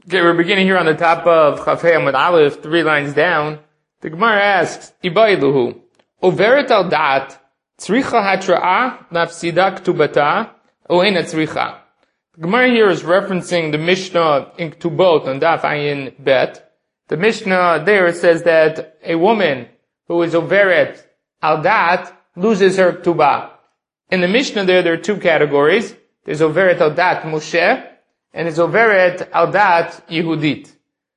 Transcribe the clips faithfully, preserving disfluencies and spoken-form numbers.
Okay, we're beginning here on the top of Chafei Amud Aleph, three lines down. The Gemara asks, Ibailuhu, Overet al dat, tzricha hatra'ah, nafsida ktubata, o ena tzricha. The Gemara here is referencing the Mishnah in Ktubot on Daf Ayin Bet. The Mishnah there says that a woman who is Overet al dat loses her ktubah. In the Mishnah there, there are two categories. There's Overet al dat Moshe, and it's Overet al dat Yehudit.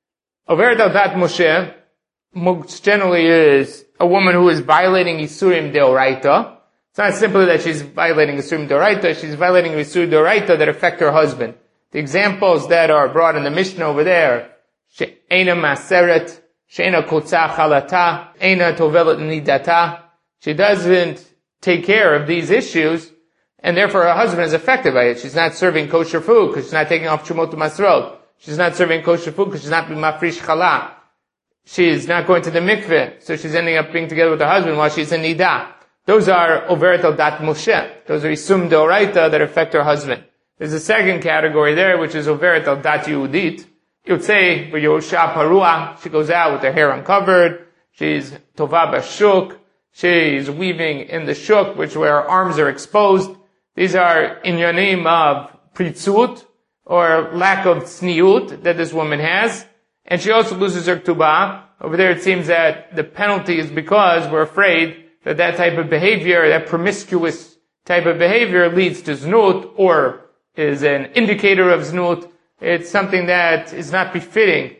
Overet al dat Moshe most generally is a woman who is violating Isurim Deoraita. It's not simply that she's violating Isurim Deoraita, she's violating Isurim Deoraita that affect her husband. The examples that are brought in the Mishnah over there, She'ena Maseret, She'ena Kotza Chalata, Eina Tovelet Nidata. She doesn't take care of these issues, and therefore her husband is affected by it. She's not serving kosher food because she's not taking off Shumot Masrot. She's not serving kosher food because she's not being mafrish chala. She's not going to the mikveh, so she's ending up being together with her husband while she's in Nida. Those are Overet al dat Moshe. Those are Isum Deoraita that affect her husband. There's a second category there, which is Overet al dat Yehudit. You'd say, V'yosha Parua, she goes out with her hair uncovered. She's Tova Bashuk. She's weaving in the shuk, which where her arms are exposed. These are inyanim of pritzut, or lack of tzniut that this woman has. And she also loses her ktubah. Over there it seems that the penalty is because we're afraid that that type of behavior, that promiscuous type of behavior leads to znut, or is an indicator of znut. It's something that is not befitting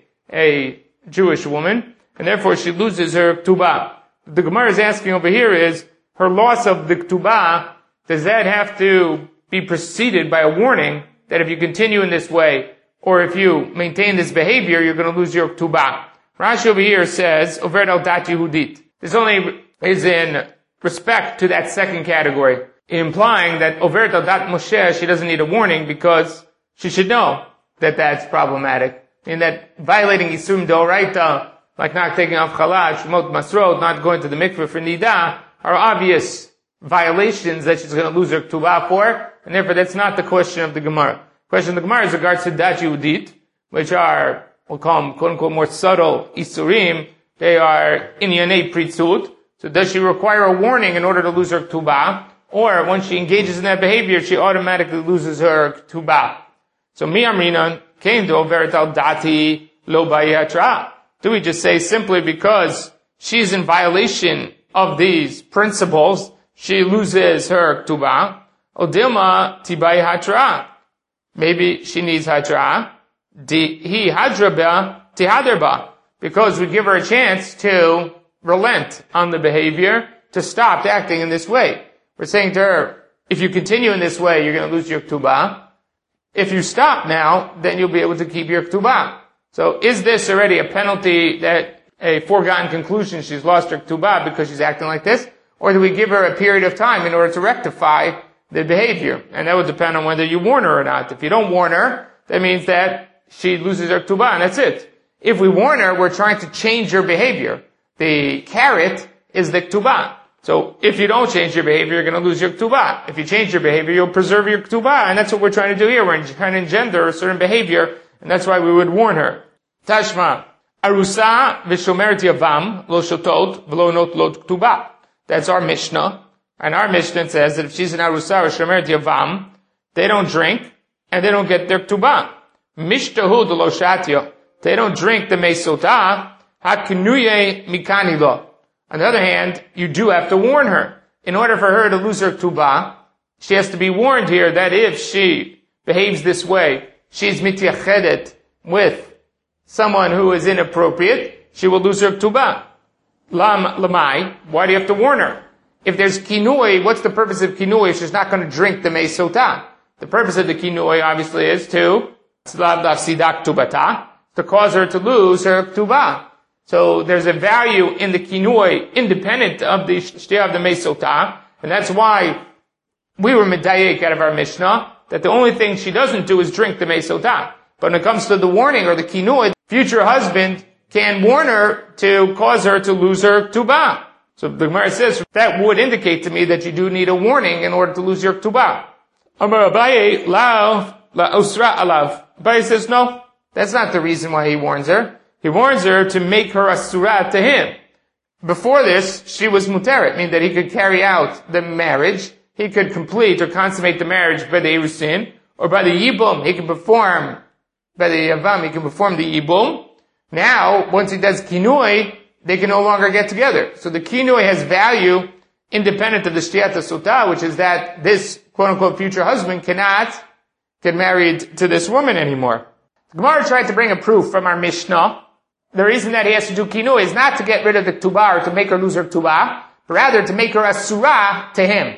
a Jewish woman, and therefore she loses her ktubah. What the Gemara is asking over here is, her loss of the ktubah, does that have to be preceded by a warning that if you continue in this way, or if you maintain this behavior, you're going to lose your ktubah? Rashi over here says, Overet al dat Yehudit. This only is in respect to that second category, implying that Overet al dat Moshe, she doesn't need a warning because she should know that that's problematic. In that violating Yisurim Deoraita, like not taking off Challah, Shumot Masrot, not going to the mikveh for Nida, are obvious violations that she's going to lose her ktubah for, and therefore that's not the question of the Gemara. The question of the Gemara is regards to dat Yehudit, which are, we'll call them, quote unquote, more subtle Isurim. They are inyanei pritzut. So does she require a warning in order to lose her ktubah? Or when she engages in that behavior, she automatically loses her ktubah. So mi amrinan came to Overet al dati lo bayatra. Do we just say simply because she's in violation of these principles, she loses her ktubah? Odilma tibai hatra. Maybe she needs hatra. He hadraba tihaderba. Because we give her a chance to relent on the behavior, to stop acting in this way. We're saying to her, if you continue in this way, you're going to lose your ktubah. If you stop now, then you'll be able to keep your ktubah. So is this already a penalty that a foregone conclusion she's lost her ktubah because she's acting like this? Or do we give her a period of time in order to rectify the behavior? And that would depend on whether you warn her or not. If you don't warn her, that means that she loses her ktubah, and that's it. If we warn her, we're trying to change her behavior. The carrot is the ktubah. So if you don't change your behavior, you're going to lose your ktubah. If you change your behavior, you'll preserve your ktubah, and that's what we're trying to do here. We're trying to engender a certain behavior, and that's why we would warn her. Tashma, arusa v'shomeret yavam lo shotot v'lo notlot ktubah. That's our Mishnah. And our Mishnah says that if she's an arusa or shomeret yavam, they don't drink, and they don't get their ktubah. Mishtahu d'lo shatya. They don't drink the mesotah, haknuye mikanilo. On the other hand, you do have to warn her. In order for her to lose her ktubah, she has to be warned here that if she behaves this way, she's mityachedet with someone who is inappropriate, she will lose her ktubah. Lam lamai, why do you have to warn her? If there's kinui, what's the purpose of kinui if she's not going to drink the mesotah? The purpose of the kinui obviously is to to cause her to lose her ktubah. So there's a value in the kinui independent of the shtia of the mesotah, and that's why we were medayek out of our Mishnah that the only thing she doesn't do is drink the mesotah. But when it comes to the warning or the kinui, future husband can warn her to cause her to lose her ktubah. So the Gemara says that would indicate to me that you do need a warning in order to lose your ktubah. Amar Abaye la la osra alav. Abaye says no. That's not the reason why he warns her. He warns her to make her asura to him. Before this, she was muteret, meaning that he could carry out the marriage, he could complete or consummate the marriage by the Erusin, or by the Yibum, he can perform, by the Yavam, he can perform the Yibum. Now, once he does Kinui, they can no longer get together. So the Kinui has value independent of the Shtiyat HaSotah, which is that this quote-unquote future husband cannot get married to this woman anymore. The Gemara tried to bring a proof from our Mishnah. The reason that he has to do Kinui is not to get rid of the Ketubah or to make her lose her Ketubah, but rather to make her Asura to him.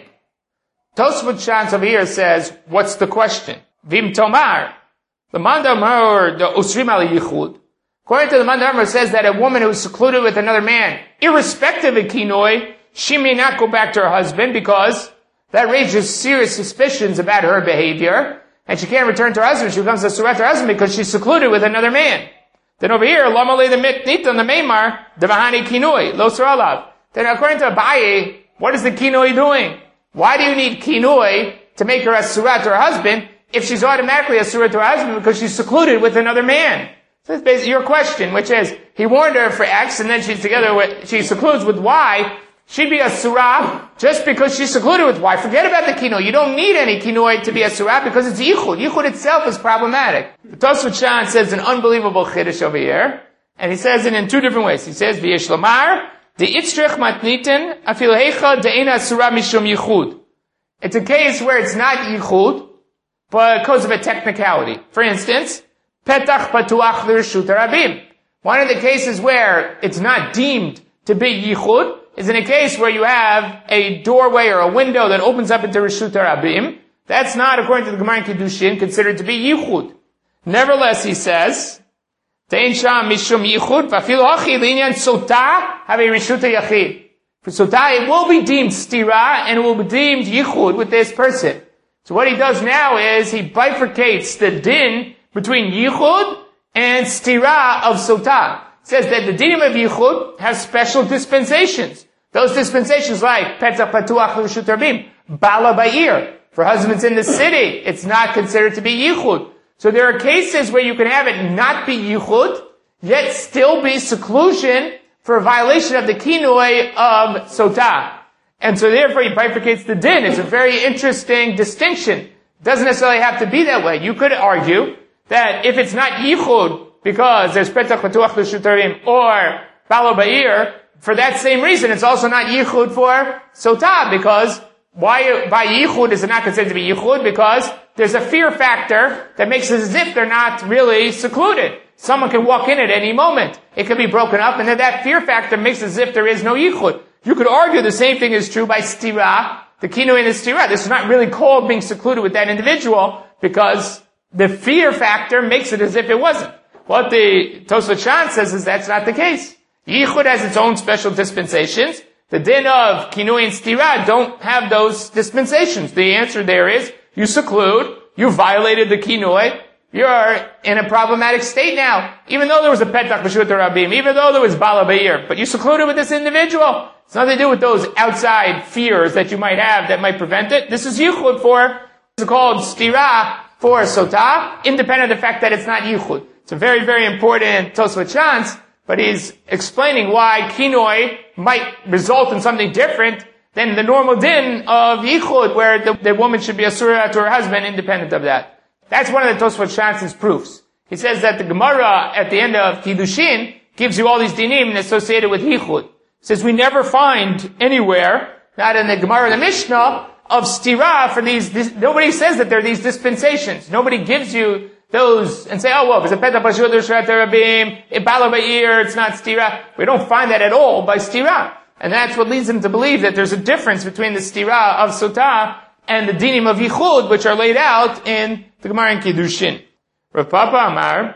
Tosfot Shantz over here says, what's the question? Vim Tomar. The Mandamar, the Usrim al Yichud. According to the Mandamar, says that a woman who is secluded with another man, irrespective of Kinoi, she may not go back to her husband because that raises serious suspicions about her behavior, and she can't return to her husband. She becomes a surah to her husband because she's secluded with another man. Then over here, Lamale the Mitnit on the Meimar, the Vahani Kinoi, Lo Saralav. Then according to Abaye, what is the Kinoi doing? Why do you need Kinoi to make her a surah to her husband if she's automatically a surah to her husband because she's secluded with another man? So that's basically your question, which is, he warned her for X and then she's together with, she secludes with Y. She'd be a surah just because she's secluded with Y. Forget about the kinoi. You don't need any kinoi to be a surah because it's yichud. Yichud itself is problematic. The Tosfot Shantz says an unbelievable chiddush over here, and he says it in two different ways. He says, V'yesh lomar, de'itzrich matniten, afil heicha de'ena surah mishum yichud. It's a case where it's not yichud, but because of a technicality. For instance, petach patuach l'reshut harabim. One of the cases where it's not deemed to be yichud is in a case where you have a doorway or a window that opens up into Reshut HaRabim. That's not, according to the Gemara in Kiddushin, considered to be yichud. Nevertheless, he says, Tein sham mishum yichud, v'afil hachi l'inyan sotah have a Reshut HaYachid. For sotah, it will be deemed stira, and it will be deemed yichud with this person. So what he does now is, he bifurcates the din between yichud and stira of sotah. Says that the dinim of yichud have special dispensations. Those dispensations like petach patuach l'reshut harabim, bala ba'ir. For husbands in the city, it's not considered to be yichud. So there are cases where you can have it not be yichud, yet still be seclusion for a violation of the kinoi of sotah. And so therefore he bifurcates the din. It's a very interesting distinction. It doesn't necessarily have to be that way. You could argue that if it's not yichud, because there's petach patuach l'reshut harabim or balo ba'ir, for that same reason, it's also not yichud for sotah, because why, by yichud is it not considered to be yichud? Because there's a fear factor that makes it as if they're not really secluded. Someone can walk in at any moment. It can be broken up, and then that fear factor makes it as if there is no yichud. You could argue the same thing is true by stira, the kinui in the stira. This is not really called being secluded with that individual, because the fear factor makes it as if it wasn't. What the Tosfot Shantz says is that's not the case. Yichud has its own special dispensations. The din of kinui and stira don't have those dispensations. The answer there is, you seclude, you violated the kinui, you're in a problematic state now. Even though there was a petach b'shut harabim, even though there was bala ba'ir, but you secluded with this individual. It's nothing to do with those outside fears that you might have that might prevent it. This is yichud for, it's called stira for sotah, independent of the fact that it's not yichud. It's a very, very important Tosfot Shantz, but he's explaining why kinoi might result in something different than the normal din of yichud, where the, the woman should be a surah to her husband independent of that. That's one of the Tosfot Shantz's proofs. He says that the Gemara at the end of Kiddushin gives you all these dinim associated with yichud. He says we never find anywhere, not in the Gemara or the Mishnah, of stira for these, this, nobody says that there are these dispensations. Nobody gives you those and say, oh, well, if it's a petach pashut l'reshut harabim, a bala ba'ir, it's not stira. We don't find that at all by stira. And that's what leads them to believe that there's a difference between the stira of sotah and the dinim of yichud, which are laid out in the Gemara in Kiddushin. Rav Papa Amar,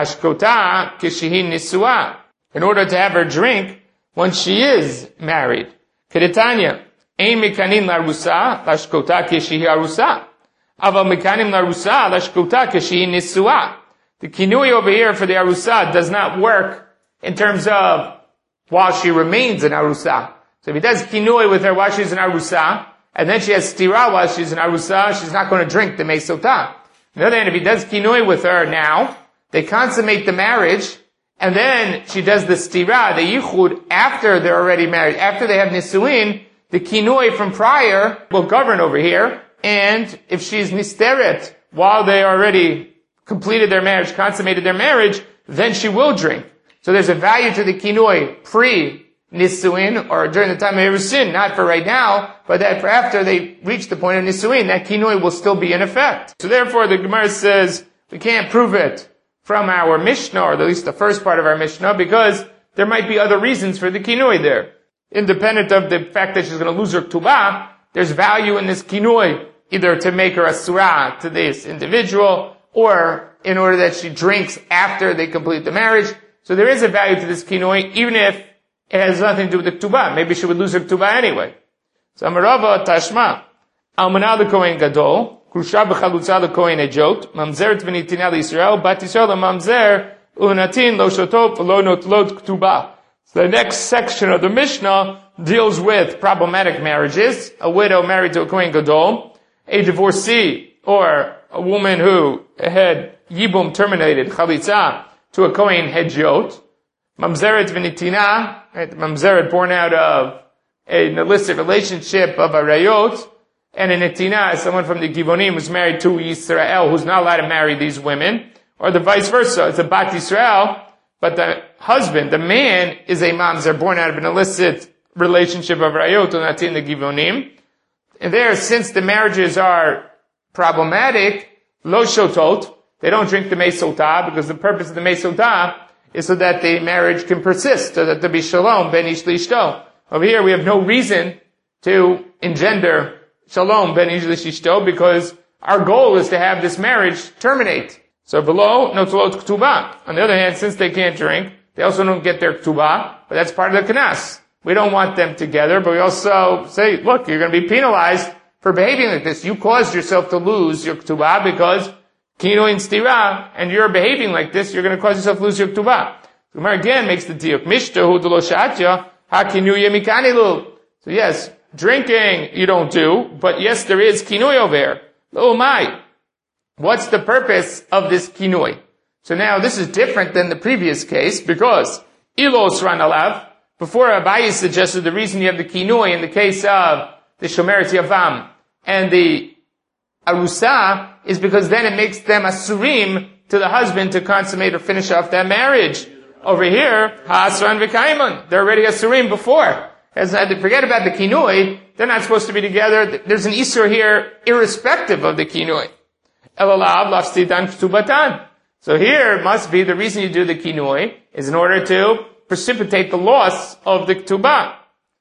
ashkota kishihi nisua. In order to have her drink once she is married. Kedetanya, ein mikanin larusa, lashkota kishihi arusa. Aval mekanim larusa lashkota kishihi nisua. The kinui over here for the arusa does not work in terms of while she remains an arusa. So if he does kinui with her while she's an arusa, and then she has stira while she's an arusa, she's not going to drink the mei sotah. On the other hand, if he does kinui with her now, they consummate the marriage, and then she does the stira, the yichud, after they're already married, after they have nisuin, the kinoi from prior will govern over here, and if she's nisteret while they already completed their marriage, consummated their marriage, then she will drink. So there's a value to the kinoi pre-nisuin, or during the time of erusin, not for right now, but that for after they reach the point of nisuin, that kinoi will still be in effect. So therefore the Gemara says, we can't prove it from our Mishnah, or at least the first part of our Mishnah, because there might be other reasons for the kinoi there. Independent of the fact that she's going to lose her ktubah, there's value in this kinoi, either to make her a surah to this individual, or in order that she drinks after they complete the marriage. So there is a value to this kinoi, even if it has nothing to do with the ktubah. Maybe she would lose her ktubah anyway. So Amarava Tashma, Almanah the Kohen Gadol, Krusha b'chalutza the Kohen Ejot, Mamzeret v'nitina l'Yisrael, Bat Yisrael Mamzer, Unatin lo shotop lo notlot ktubah. So the next section of the Mishnah deals with problematic marriages, a widow married to a Kohen Gadol, a divorcee, or a woman who had yibum terminated, chalitza, to a Kohen Hedjot, Mamzeret v'nitina, right, Mamzeret born out of an illicit relationship of a rayot, and a netina is someone from the Givonim who's married to Yisrael, who's not allowed to marry these women, or the vice versa. It's a Bat Yisrael, but the husband, the man, is a mamzer born out of an illicit relationship of rayot, or natin the Givonim. And there, since the marriages are problematic, lo shotot, they don't drink the mei sotah, because the purpose of the mei sotah is so that the marriage can persist, so that there be shalom ben ish lishto. Over here, we have no reason to engender shalom ben ish lishto, because our goal is to have this marriage terminate. So below, no tzolot ktubah. On the other hand, since they can't drink, they also don't get their ktubah, but that's part of the kanas. We don't want them together, but we also say, look, you're going to be penalized for behaving like this. You caused yourself to lose your ktubah because kino in stira, and you're behaving like this, you're going to cause yourself to lose your ktubah. The Gemara again makes the diuk. Mishtahu delo shatya, ha kinui mikanilu. So yes, drinking you don't do, but yes, there is kinui over here. Oh my. What's the purpose of this kinui? So now this is different than the previous case, because ilos ran alav. Before Abaye suggested the reason you have the kinui in the case of the Shomeret Yavam and the Arusa is because then it makes them asurim to the husband to consummate or finish off that marriage. Over here, ha'asran v'kaiman, they're already asurim before. As I forget about the kinui, they're not supposed to be together. There's an isur here irrespective of the kinui. Elalav lafstidan ktubatan. So here it must be the reason you do the kinui is in order to precipitate the loss of the ktubah.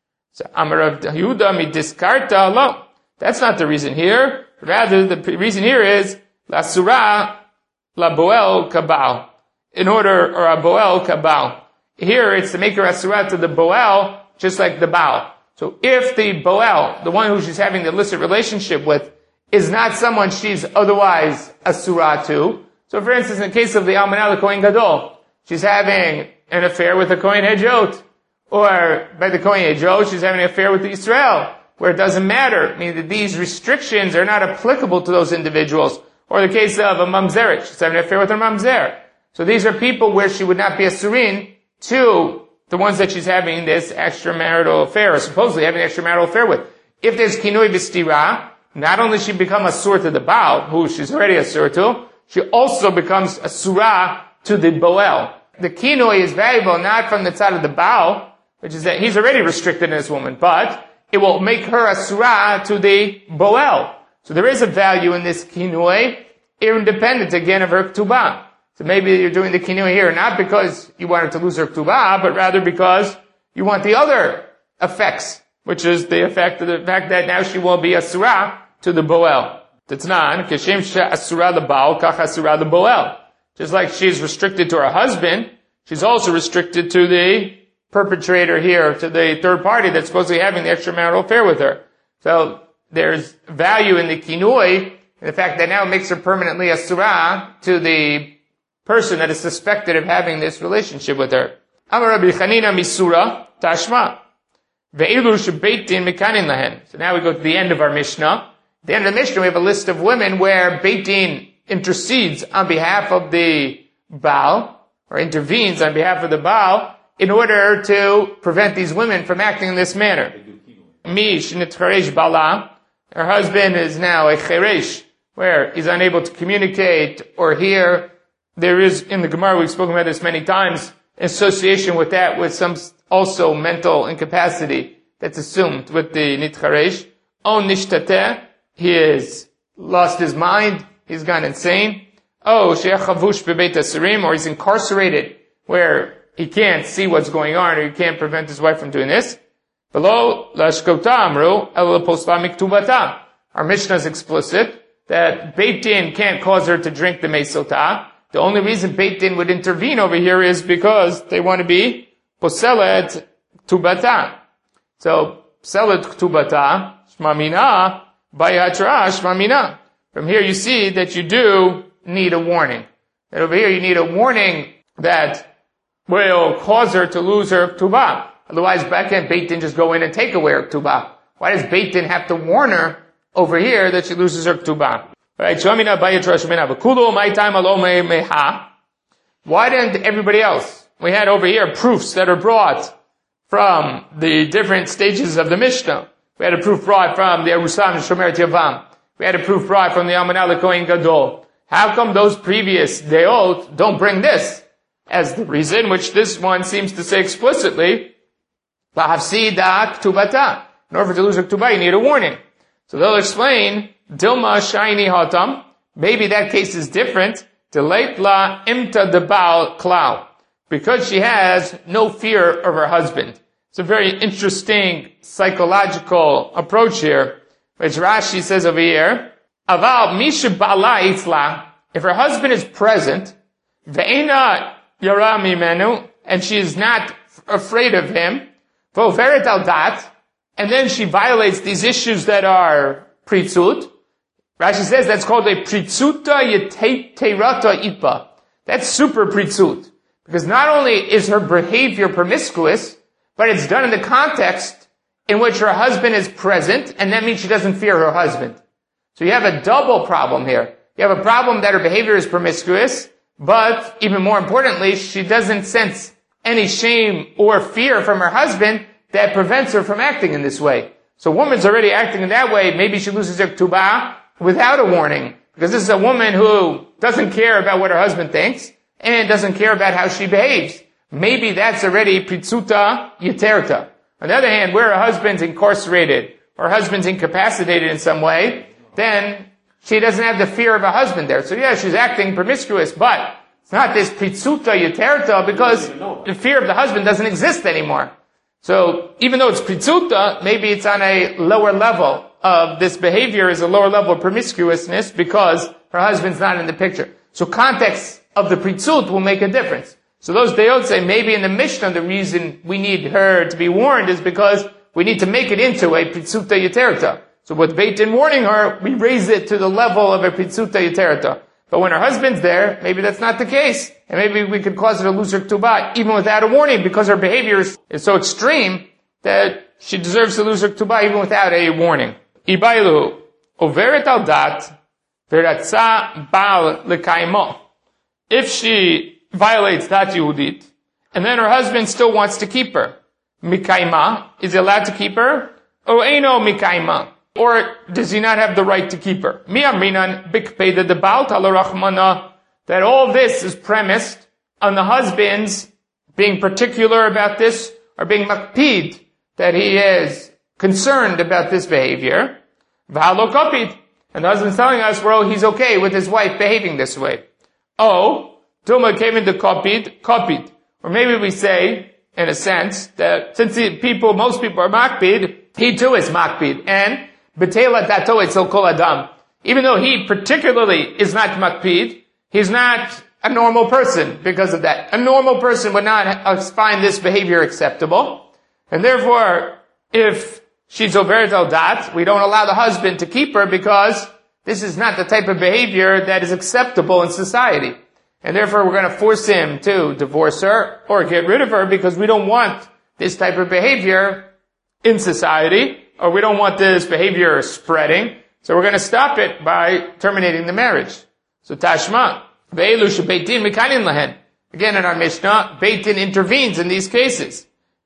So Amar Rav Yehuda midiskarta lo. That's not the reason here. Rather, the reason here is la surah la boel kabal. In order, or a boel kabal. Here it's to make her a surah to the boel, just like the baal. So if the boel, the one who she's having the illicit relationship with, is not someone she's otherwise a surah to. So for instance, in the case of the Almanah the Kohen Gadol, she's having an affair with the Kohen Hedjot. Or by the Kohen Hedjot, she's having an affair with the Israel, where it doesn't matter. I mean, that these restrictions are not applicable to those individuals. Or the case of a mamzeret, she's having an affair with her mamzer. So these are people where she would not be a surin to the ones that she's having this extramarital affair, or supposedly having an extramarital affair with. If there's kinui b'stira, not only she become a sur to the Baal, who she's already a sur to, she also becomes a surah to the Boel. The kinui is valuable not from the side of the Baal, which is that he's already restricted in this woman, but it will make her a surah to the Boel. So there is a value in this kinui, independent again of her ktubah. So maybe you're doing the kinui here not because you want her to lose her ktubah, but rather because you want the other effects, which is the effect of the fact that now she will be a surah to the Boel. Tatznan, kashem asura the Baal, kach asura the Boel. Just like she's restricted to her husband, she's also restricted to the perpetrator here, to the third party that's supposedly having the extramarital affair with her. So there's value in the kinui, in the fact that now it makes her permanently a surah to the person that is suspected of having this relationship with her. Amar Rabbi Chanina misura tashma. Ve'ilu shebeitin mekanin lahen. So now we go to the end of our Mishnah. At the end of the Mishnah, we have a list of women where Beit Din intercedes on behalf of the Baal, or intervenes on behalf of the Baal, in order to prevent these women from acting in this manner. Mish nitcharesh bala, her husband is now a cheresh, where he's unable to communicate or hear. There is, in the Gemara, we've spoken about this many times, association with that, with some also mental incapacity that's assumed with the nitcharesh. Oh, nishtateh, he has lost his mind, he's gone insane. Oh, she'ech chavush bebeit asirim, or he's incarcerated, where he can't see what's going on, or he can't prevent his wife from doing this. Below, lashkota amru, el posla miktubata. Our Mishnah is explicit that Beit Din can't cause her to drink the meisota. The only reason Beit Din would intervene over here is because they want to be poselet ktubata. So, poselet ktubata, shmamina, bayatra, shmamina. From here you see that you do need a warning. That over here you need a warning that will cause her to lose her ktubah. Otherwise, back then, Beit Din just go in and take away her ktubah. Why does Beit Din have to warn her over here that she loses her ktubah? Right? Why didn't everybody else? We had over here proofs that are brought from the different stages of the Mishnah. We had a proof brought from the Arusam and Shomeret Yavam. We had a proof brought from the Almanah Kohen Gadol. How come those previous deot don't bring this as the reason, which this one seems to say explicitly? In order to lose a ktubah, you need a warning. So they'll explain, Dilma shayni hatam, maybe that case is different, Delait la imta debal klau, because she has no fear of her husband. It's a very interesting psychological approach here, which Rashi says over here, Aval misha bala itla, if her husband is present, ve'ena yara mimenu, and she is not afraid of him, V'overet al dat, and then she violates these issues that are pritzut. Rashi says that's called a pritzuta yeterata itba. That's super pritzut. Because not only is her behavior promiscuous, but it's done in the context in which her husband is present, and that means she doesn't fear her husband. So you have a double problem here. You have a problem that her behavior is promiscuous, but even more importantly, she doesn't sense any shame or fear from her husband that prevents her from acting in this way. So a woman's already acting in that way, maybe she loses her ktubah without a warning, because this is a woman who doesn't care about what her husband thinks, and doesn't care about how she behaves. Maybe that's already pritzuta yeterta. On the other hand, where her husband's incarcerated, or her husband's incapacitated in some way, then she doesn't have the fear of a husband there. So yeah, she's acting promiscuous, but it's not this pritzuta yeterta, because the fear of the husband doesn't exist anymore. So even though it's pritzuta, maybe it's on a lower level of this behavior, is a lower level of promiscuousness, because her husband's not in the picture. So context of the pritzut will make a difference. So those deot say maybe in the Mishnah the reason we need her to be warned is because we need to make it into a pritzuta yeterta. So with Beit Din warning her, we raise it to the level of a pritzuta yeterta. But when her husband's there, maybe that's not the case. And maybe we could cause her to lose her ktubah even without a warning, because her behavior is, is so extreme that she deserves to lose her ktubah even without a warning. Ibailu, overet al dat, veratza bal lekaimo. If she violates dat Yehudit, and then her husband still wants to keep her, mikaima, is he allowed to keep her? Or eino mikaima? Or does he not have the right to keep her? Mi'amrinan bikpeda debalt ala rachmana. That all this is premised on the husband's being particular about this, or being makpid, that he is concerned about this behavior. V'halo kopid. And the husband's telling us, well, he's okay with his wife behaving this way. Oh, Duma came into kopid, kopid. Or maybe we say, in a sense, that since the people, most people are makpid, he too is makpid. And B'tela dato etzel kol adam. Even though he particularly is not makpid, he's not a normal person because of that. A normal person would not find this behavior acceptable. And therefore, if she's overet al dat, we don't allow the husband to keep her because this is not the type of behavior that is acceptable in society. And therefore, we're going to force him to divorce her or get rid of her because we don't want this type of behavior in society, or we don't want this behavior spreading. So we're going to stop it by terminating the marriage. So tashma, Ve'elu shebeitin mikanin lahen. Again, in our Mishnah, Beit Din intervenes in these cases.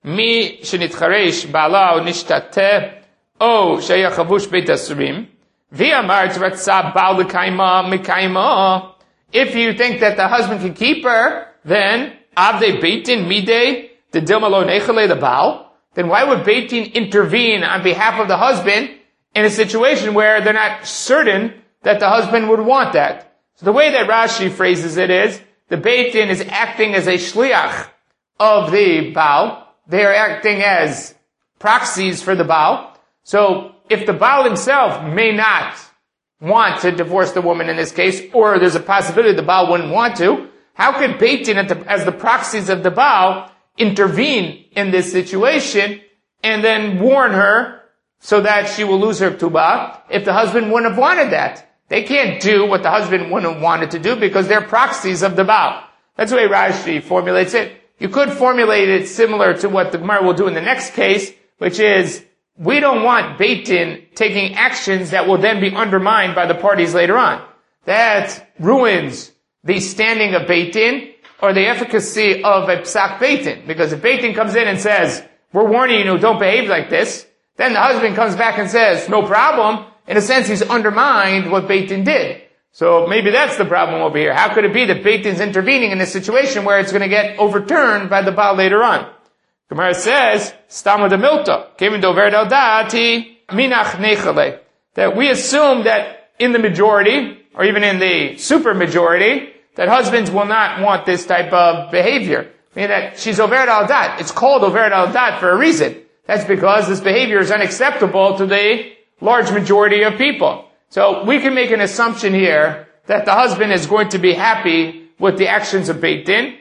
Mi shenitcharesh ba'ala o nishtateh o sheyach chavush beit asurim. V'amar tzratza ba'al l'kaima mikaima. If you think that the husband can keep her, then avdei Beit Din midei the dilma lo nechale the baal. Then why would Beit Din intervene on behalf of the husband in a situation where they're not certain that the husband would want that? So the way that Rashi phrases it is, the Beit Din is acting as a shliach of the Baal. They are acting as proxies for the Baal. So if the Baal himself may not want to divorce the woman in this case, or there's a possibility the Baal wouldn't want to, how could Beit Din as the proxies of the Baal intervene in this situation and then warn her so that she will lose her ktubah if the husband wouldn't have wanted that? They can't do what the husband wouldn't have wanted to do because they're proxies of the Baal. That's the way Rashi formulates it. You could formulate it similar to what the Gemara will do in the next case, which is, we don't want Beit Din taking actions that will then be undermined by the parties later on. That ruins the standing of Beit Din or the efficacy of a psak Beit Din. Because if Beit Din comes in and says, we're warning you, don't behave like this, then the husband comes back and says, no problem. In a sense, he's undermined what Beit Din did. So maybe that's the problem over here. How could it be that Beit Din's intervening in a situation where it's going to get overturned by the Baal later on? Gemara says, Stama de Milta, Kevin Dover Del Dati, Minach Nechale. That we assume that in the majority, or even in the super majority, that husbands will not want this type of behavior. Meaning that she's Over Al Dat. It's called Over Al Dat for a reason. That's because this behavior is unacceptable to the large majority of people. So we can make an assumption here that the husband is going to be happy with the actions of Beit Din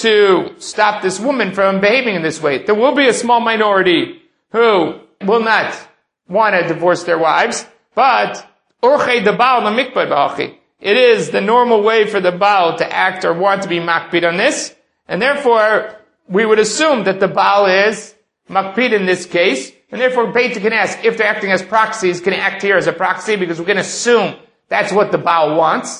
to stop this woman from behaving in this way. There will be a small minority who will not want to divorce their wives, but Orchei de Baal Mikbad Ba'achi. It is the normal way for the Baal to act or want to be makpid on this, and therefore we would assume that the Baal is makpid in this case, and therefore Beit Din can ask if they're acting as proxies, can act here as a proxy, because we can assume that's what the Baal wants.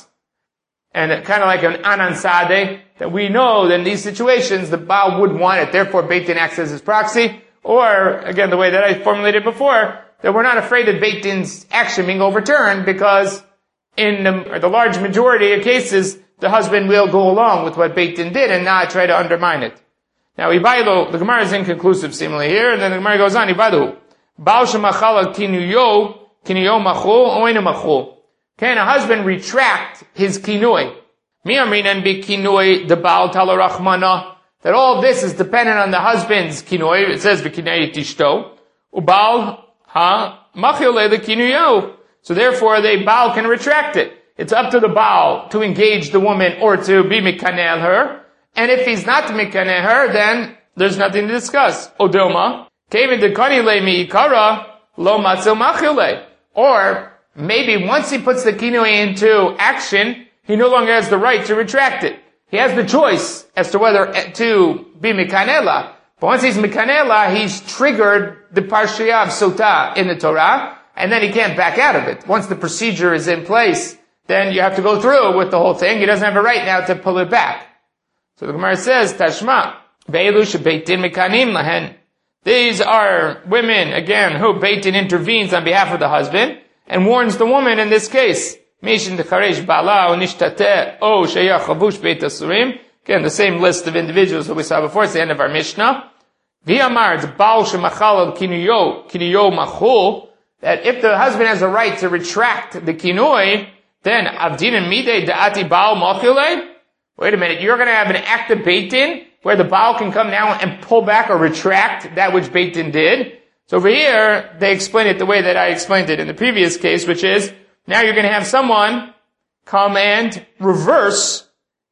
And kind of like an anan sadeh, that we know that in these situations the Baal would want it, therefore Beit Din acts as his proxy. Or, again, the way that I formulated before, that we're not afraid that Beit Din's action being overturned, because in the, the large majority of cases, the husband will go along with what Beit Din did and not try to undermine it. Now, Ibailu, the Gemara is inconclusive seemingly here, and then the Gemara goes on, Ibailu, Baal shemachala kinuyo, kinuyo machul, oinu machul. Can a husband retract his kinui? Mi amrinan bi kinui de Baal talarachmana. That all of this is dependent on the husband's kinui. It says v'kinei tishto. Ubal ha machile the kinuyo. So therefore, the Baal can retract it. It's up to the Baal to engage the woman or to be mikanel her. And if he's not mikaneh her, then there's nothing to discuss. Odilma, kevin dekani le mi ikara lo matzil machile. Or maybe once he puts the kinui into action, he no longer has the right to retract it. He has the choice as to whether to be mikanela. But once he's mikanela, he's triggered the parshiyah of sotah in the Torah, and then he can't back out of it. Once the procedure is in place, then you have to go through with the whole thing. He doesn't have a right now to pull it back. So the Gemara says, Tashma, Ve'elu shebeit din mikanim lahen. These are women, again, who Beit Din intervenes on behalf of the husband and warns the woman in this case. Mishin decharesh ba'ala o nishtateh o sheyach chavush beit asurim. Again, the same list of individuals that we saw before. It's the end of our Mishnah. V'amar Baal shemachal kinuyo, kinuyo machul. That if the husband has a right to retract the kinui, then avdin midei da'ati Baal machilei. Wait a minute, you're going to have an act of Beit Din where the Baal can come now and pull back or retract that which Beit Din did. So over here, they explain it the way that I explained it in the previous case, which is, now you're going to have someone come and reverse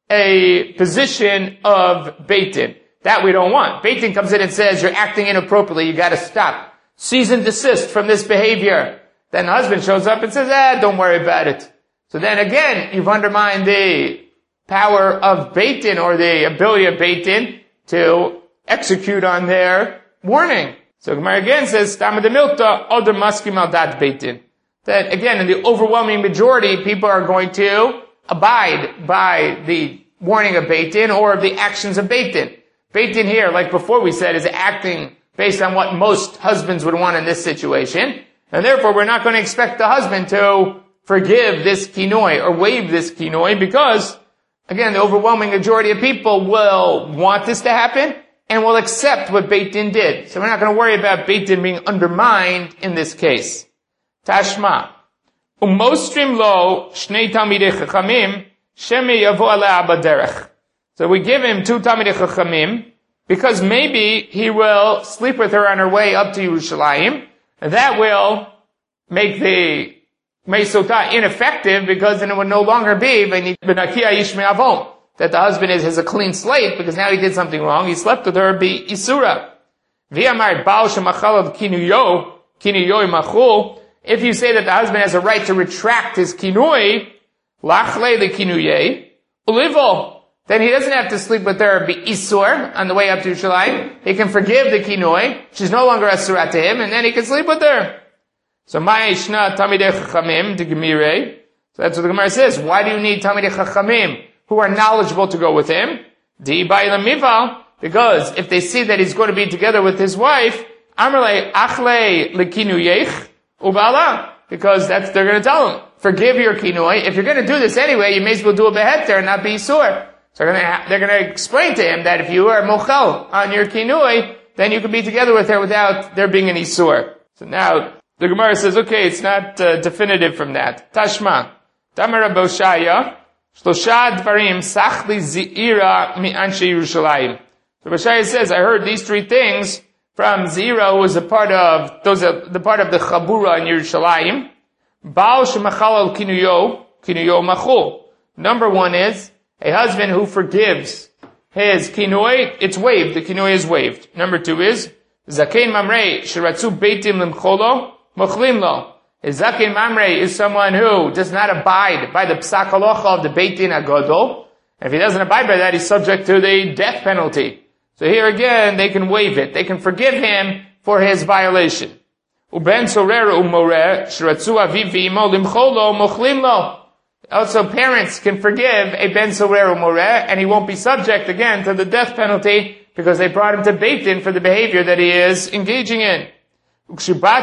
a position of Beit Din. That we don't want. Beit Din comes in and says, you're acting inappropriately, you got to stop. Cease and desist from this behavior. Then the husband shows up and says, ah, don't worry about it. So then again, you've undermined the power of Beit Din or the ability of Beit Din to execute on their warning. So Gemara again says, Stama de Milta, Oder Maskim al Dat Beit Din. That again, in the overwhelming majority, people are going to abide by the warning of Beit Din or the actions of Beit Din. Beit Din here, like before we said, is acting based on what most husbands would want in this situation. And therefore, we're not going to expect the husband to forgive this kinoi or waive this kinoi because, again, the overwhelming majority of people will want this to happen and will accept what Beit Din did. So we're not going to worry about Beit Din being undermined in this case. Tashma. Umostrim lo shnei talmidei chachamim shemi yavo aleh baderech. So we give him two talmidei chachamim because maybe he will sleep with her on her way up to Yerushalayim, and that will make the meisota ineffective because then it would no longer be v'nakia ish me'avon, that the husband is has a clean slate because now he did something wrong. He slept with her be isura. V'amar baal shemachal kinuyo kinuyo machul. If you say that the husband has a right to retract his kinui, lachle the kinuye ulivo, then he doesn't have to sleep with her be isur on the way up to Yerushalayim. He can forgive the kinui. She's no longer asura to him, and then he can sleep with her. So ma'ishna tamidei chachamim de gemire. So that's what the Gemara says. Why do you need tamidei chachamim who are knowledgeable to go with him? Di ba'ila mival. Because if they see that he's going to be together with his wife, amrle achle lekinuyech ubala. Because that's they're going to tell him, forgive your kinui. If you're going to do this anyway, you may as well do a beheter and not be isur. So they're going to ha- they're going to explain to him that if you are mochel on your kinui, then you can be together with her without there being an isur. So now the Gemara says, okay, it's not uh, definitive from that. Tashma. Tamar Rabbi Oshaya, Shlosha dvarim sachli zira mi anshe Yerushalayim. So Rabbi Oshaya says, I heard these three things from Zira, who was a part of, those are the part of the Chabura in Yerushalayim. Baal shemachal al kinuyo, kinuyo machul. Number one is, a husband who forgives his kinoi, it's waived, the kinoi is waived. Number two is, Zakein mamrei shiratzu beitim limcholo, mochlim lo. A Zakein mamrei is someone who does not abide by the psak halacha of the Beit Din Agadol. If he doesn't abide by that, he's subject to the death penalty. So here again, they can waive it. They can forgive him for his violation. Uben sorer umorer shiratzu aviv v'imo limcholo, mochlim lo. Also, parents can forgive a ben sorer umoreh, and he won't be subject again to the death penalty because they brought him to Beit Din for the behavior that he is engaging in. When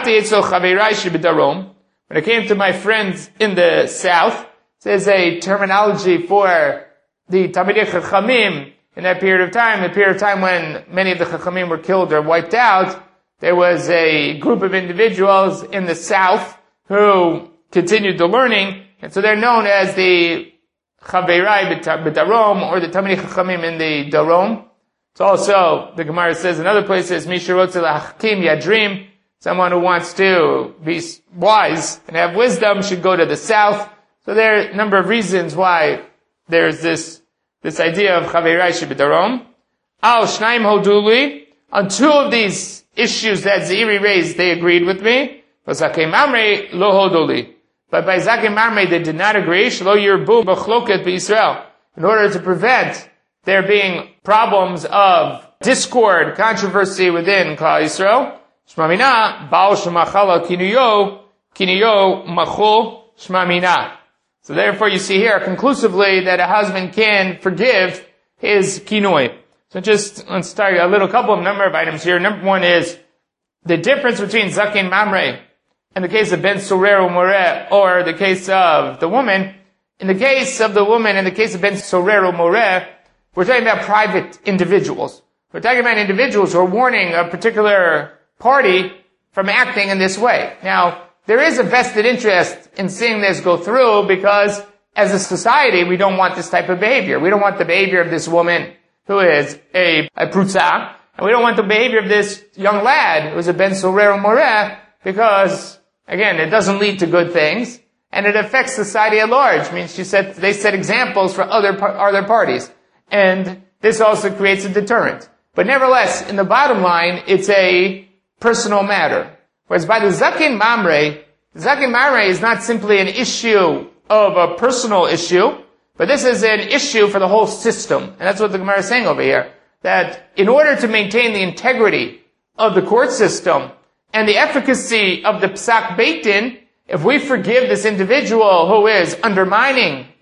it came to my friends in the south, there's a terminology for the Talmidei Chachamim in that period of time, the period of time when many of the Chachamim were killed or wiped out. There was a group of individuals in the south who continued the learning. And so they're known as the Chaverai B'Darom or the Talmidei Chachamim in the Darom. It's also, the Gemara says in other places, Mishirotze L'Hakim Yadrim, someone who wants to be wise and have wisdom should go to the south. So there are a number of reasons why there's this, this idea of Chaverai B'Darom. Al Shnaim Hoduli, on two of these issues that Ziri raised, they agreed with me. V'Zakei Mamrei Lo Hoduli. But by Zakim Mamrei, they did not agree. Shlo yirbu b'chloket b'Yisrael. In order to prevent there being problems of discord, controversy within Klal Yisrael, Shmamina, Baal shemachala kinuyo, kinuyo machul shmamina. So therefore you see here conclusively that a husband can forgive his kinoi. So just, let's start a little couple of number of items here. Number one is the difference between Zakim Mamrei in the case of Ben Sorer Umoreh, or the case of the woman. In the case of the woman, in the case of Ben Sorer Umoreh, we're talking about private individuals. We're talking about individuals who are warning a particular party from acting in this way. Now, there is a vested interest in seeing this go through because as a society, we don't want this type of behavior. We don't want the behavior of this woman who is a, a prutza, and we don't want the behavior of this young lad who is a Ben Sorer Umoreh because again, it doesn't lead to good things, and it affects society at large. I mean, she said they set examples for other other parties, and this also creates a deterrent. But nevertheless, in the bottom line, it's a personal matter. Whereas by the Zakin Mamrei, the Zakin Mamrei is not simply an issue of a personal issue, but this is an issue for the whole system, and that's what the Gemara is saying over here. That in order to maintain the integrity of the court system and the efficacy of the Psak Beit Din, if we forgive this individual who is undermining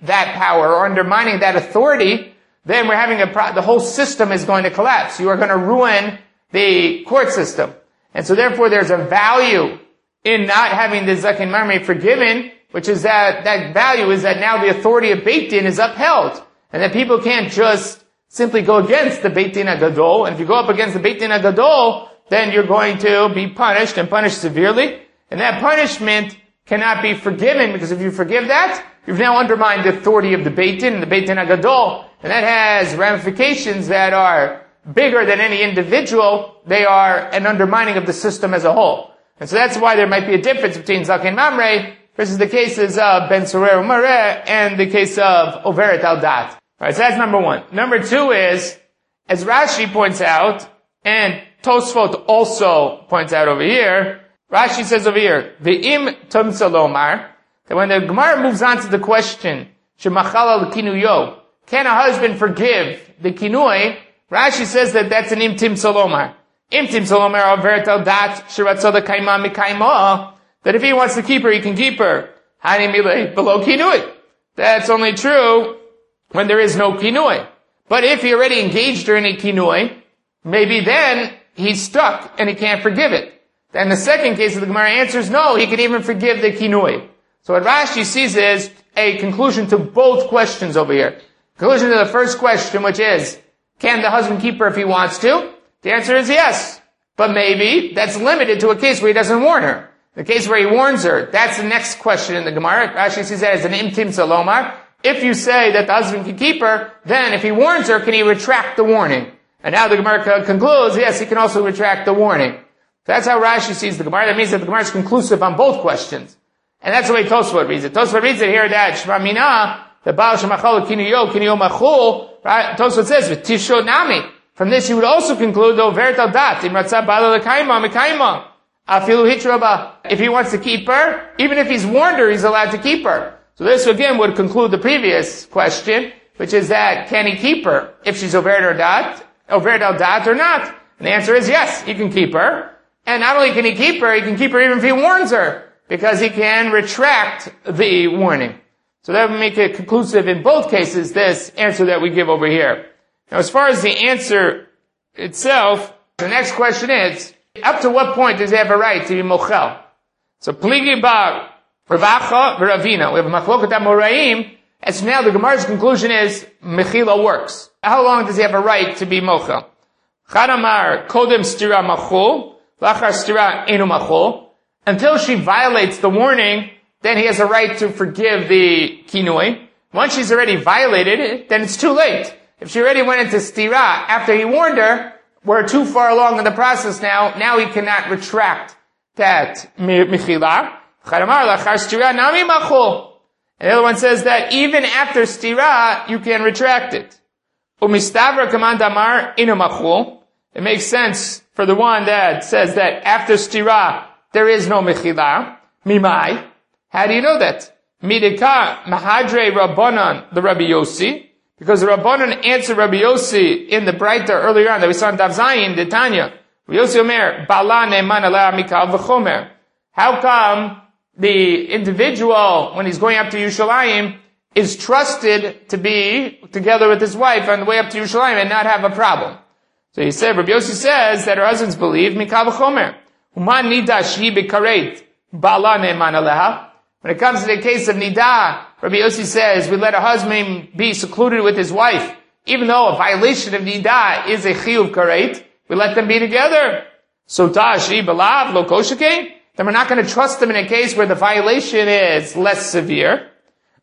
that power or undermining that authority, then we're having a pro- the whole system is going to collapse. You are going to ruin the court system. And so therefore there's a value in not having the Zaken Mamre forgiven, which is that, that value is that now the authority of Beit Din is upheld. And that people can't just simply go against the Beit Din HaGadol. And if you go up against the Beit Din HaGadol, then you're going to be punished and punished severely. And that punishment cannot be forgiven, because if you forgive that, you've now undermined the authority of the Beit Din and the Beit Din HaGadol. And that has ramifications that are bigger than any individual. They are an undermining of the system as a whole. And so that's why there might be a difference between Zaken Mamre versus the cases of Ben Sorer Umareh and the case of Overet Al Dat. Alright, so that's number one. Number two is, as Rashi points out, and Tosfot also points out over here, Rashi says over here, Ve'im Tum Salomar, that when the Gemara moves on to the question, Shemachal al Kinuyo, can a husband forgive the Kinui? Rashi says that that's an Imtim Salomar. Imtim Salomar Overet Al Dat, Shiratzah Kaima Mikaima, that if he wants to keep her, he can keep her. Hani Milei, below Kinui. That's only true when there is no Kinui. But if he already engaged her in a Kinui, maybe then he's stuck and he can't forgive it. Then the second case of the Gemara answers, no, he can even forgive the Kinui. So what Rashi sees is a conclusion to both questions over here. Conclusion to the first question, which is, can the husband keep her if he wants to? The answer is yes. But maybe that's limited to a case where he doesn't warn her. The case where he warns her, that's the next question in the Gemara. Rashi sees that as an imtim salomar. If you say that the husband can keep her, then if he warns her, can he retract the warning? And now the Gemara concludes, yes, he can also retract the warning. So that's how Rashi sees the Gemara. That means that the Gemara is conclusive on both questions. And that's the way Tosfot reads it. Tosfot reads it here that Shema Mina, the Baal Shemachal Kiniyo, Kiniyo Machul, Tosfot says, Tisho Nami. From this you would also conclude, though, Vert al Dat, Im Ratzah Bala Lekaima, Mekaima, Afilu Hitraba. If he wants to keep her, even if he's warned her, he's allowed to keep her. So this again would conclude the previous question, which is that, can he keep her if she's Overet or Dat, Overet al Dat or not? And the answer is yes, he can keep her. And not only can he keep her, he can keep her even if he warns her, because he can retract the warning. So that would make it conclusive in both cases, this answer that we give over here. Now, as far as the answer itself, the next question is, up to what point does he have a right to be mochel? So, pligi ba Ravacha v'Ravina. We have a machloket amoraim, and so now the Gemara's conclusion is, mechila works. How long does he have a right to be mochel? Chadamar kodem stira machul, lachar stira enu machul. Until she violates the warning, then he has a right to forgive the kinui. Once she's already violated it, then it's too late. If she already went into stira after he warned her, we're too far along in the process now. Now he cannot retract that mechila. Chadamar lachar stira nami machul. And the other one says that even after stira, you can retract it. Umistavra kamandamar inu machul. It makes sense for the one that says that after stira, there is no mechila. Mimai. How do you know that? Midika mahadre rabbanan, the Rabbi Yossi. Because the Rabbanan answered Rabbi Yossi in the Breita earlier on that we saw in Daf Zayin, the Tanya. Rabbi Yossi Omer, Bala ne'eman aleh mikal v'chomer. How come the individual, when he's going up to Yerushalayim, is trusted to be together with his wife on the way up to Yerushalayim and not have a problem? So he said, Rabbi Yossi says that her husbands believe mikal v'chomer. Uman nida shi b'karet, Bala ne'eman aleha. When it comes to the case of Nidah, Rabbi Yossi says, we let a husband be secluded with his wife. Even though a violation of Nidah is a chiyuv karet, we let them be together. So Tashi belav lo koshake, then we're not going to trust them in a case where the violation is less severe.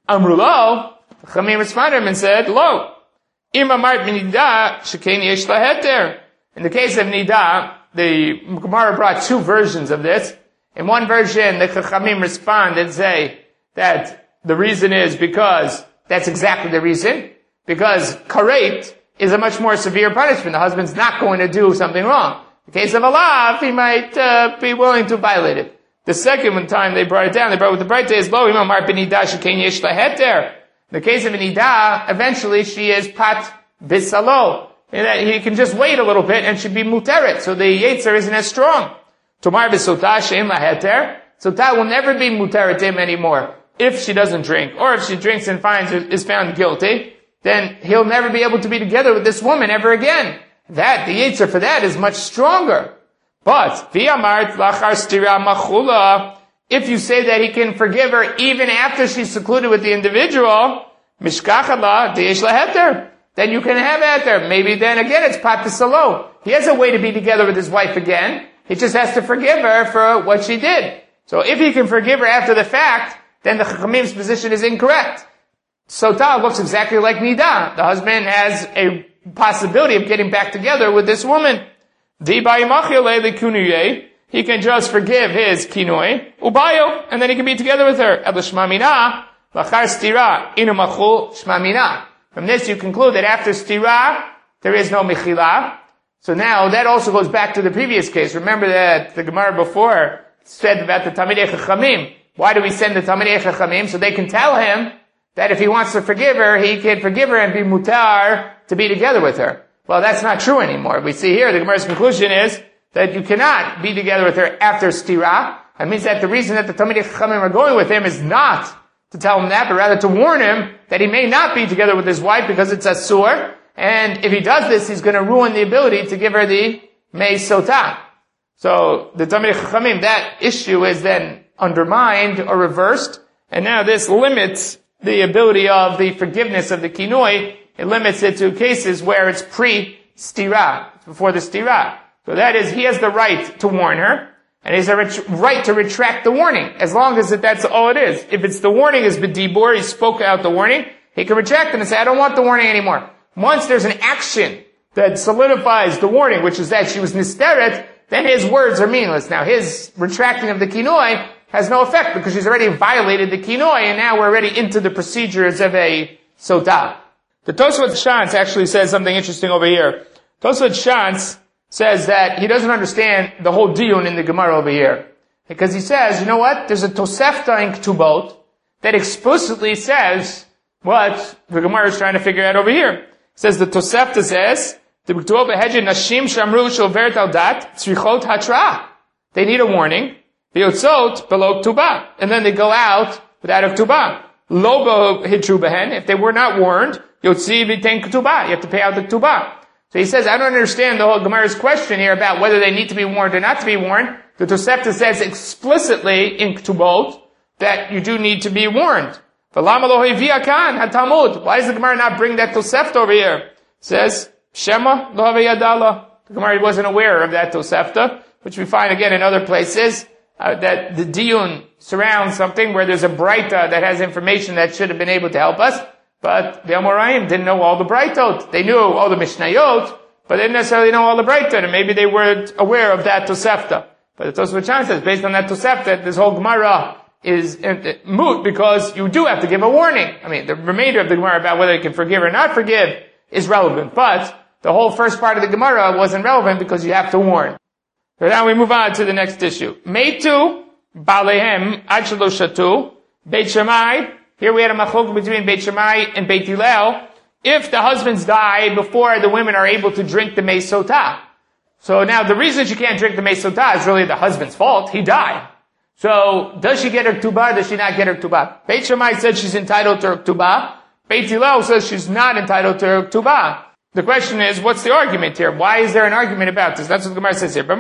Amrulo, Chamim responded and said, lo, im amart Nidah, shekain yesh laheter. In the case of Nidah, the Gemara brought two versions of this. In one version, the Chachamim respond and say that the reason is because that's exactly the reason. Because karet is a much more severe punishment. The husband's not going to do something wrong. In the case of alav, he might uh, be willing to violate it. The second time they brought it down, they brought it with the bright day is lo imam mar b'nidah shekain yesh laheter. In the case of a nidah, eventually she is pat bisalo. He can just wait a little bit and she'd be muteret. So the yetzer isn't as strong. Tomar b'sotah she'en laheter. Sotah will never be muteret him anymore. if she doesn't drink, or if she drinks and finds is found guilty, then he'll never be able to be together with this woman ever again. That, the yetzer for that is much stronger. But, if you say that he can forgive her even after she's secluded with the individual, then you can have heter. Maybe then again it's patisalo. He has a way to be together with his wife again. He just has to forgive her for what she did. So if he can forgive her after the fact, then the Chachamim's position is incorrect. Sotah looks exactly like Nida. The husband has a possibility of getting back together with this woman. He can just forgive his kinoi, ubayo, and then he can be together with her. From this you conclude that after stira, there is no mechila. So now that also goes back to the previous case. Remember that the Gemara before said about the Talmidei Chachamim. Why do we send the Talmidei Chachamim? So they can tell him that if he wants to forgive her, he can forgive her and be mutar to be together with her. Well, that's not true anymore. We see here, the Gemara's conclusion is that you cannot be together with her after stira. That means that the reason that the Talmidei Chachamim are going with him is not to tell him that, but rather to warn him that he may not be together with his wife because it's asur. And if he does this, he's going to ruin the ability to give her the mei sotah. So the Talmidei Chachamim, that issue is then undermined or reversed. And now this limits the ability of the forgiveness of the kinoi. It limits it to cases where it's pre-stira, before the stira. So that is, he has the right to warn her, and he has a ret- right to retract the warning, as long as it, that's all it is. If it's the warning is b'dibur, he spoke out the warning, he can retract it and say, I don't want the warning anymore. Once there's an action that solidifies the warning, which is that she was nisteret, then his words are meaningless. Now his retracting of the kinoi has no effect because she's already violated the kinoi, and now we're already into the procedures of a sotah. The Tosfot Shantz actually says something interesting over here. Tosfot Shantz says that he doesn't understand the whole diyun in the Gemara over here. Because he says, you know what? There's a Tosefta in Ketubot that explicitly says what the Gemara is trying to figure out over here. It says the Tosefta says, they need a warning. And then they go out without a Ketubah. Lo hitru behen, if they were not warned, yotzi v'ten ketubah, you have to pay out the ketubah. So he says, I don't understand the whole Gemara's question here about whether they need to be warned or not to be warned. The Tosefta says explicitly in ketubot that you do need to be warned. Why does the Gemara not bring that Tosefta over here? It says, Shema lo havayadala. The Gemara wasn't aware of that Tosefta, which we find again in other places. Uh, that the diyun surrounds something where there's a braita that has information that should have been able to help us, but the Amoraim didn't know all the braitot. They knew all the mishnayot, but they didn't necessarily know all the braitot, and maybe they weren't aware of that Tosefta. But the Tosfot Shantz says, based on that Tosefta, this whole Gemara is uh, moot because you do have to give a warning. I mean, the remainder of the Gemara about whether you can forgive or not forgive is relevant, but the whole first part of the Gemara wasn't relevant because you have to warn. So now we move on to the next issue. Meitu, Balehem, Ad Shelo Shatu, Beit Shammai. Here we had a machlok between Beit Shammai and Beit Hillel. If the husbands die before the women are able to drink the mei sotah. So now the reason she can't drink the mei sotah is really the husband's fault. He died. So does she get her ketubah or does she not get her ketubah? Beit Shammai said she's entitled to her ketubah. Beit Hillel says she's not entitled to her ketubah. The question is, what's the argument here? Why is there an argument about this? That's what the Gemara says here.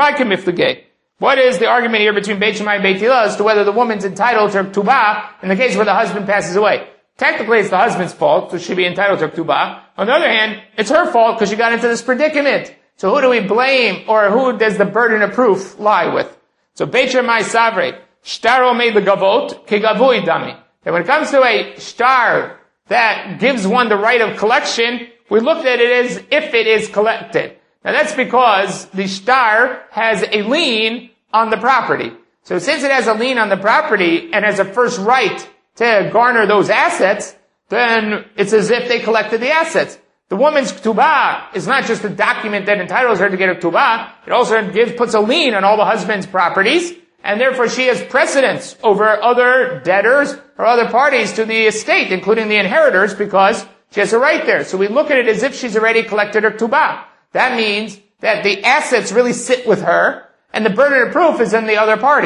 What is the argument here between Beit Shammai and Beit Hillel as to whether the woman's entitled to her ketubah in the case where the husband passes away? Technically, it's the husband's fault, so she'd be entitled to her ketubah. On the other hand, it's her fault because she got into this predicament. So who do we blame, or who does the burden of proof lie with? So Beit Shammai Savre, Shtaro made the gavot, kegavui dami. And when it comes to a star that gives one the right of collection, we looked at it as if it is collected. Now that's because the star has a lien on the property. So since it has a lien on the property and has a first right to garner those assets, then it's as if they collected the assets. The woman's ketubah is not just a document that entitles her to get her ketubah, it also gives, puts a lien on all the husband's properties, and therefore she has precedence over other debtors or other parties to the estate, including the inheritors, because she has a right there. So we look at it as if she's already collected her ketubah. That means that the assets really sit with her, and the burden of proof is in the other parties.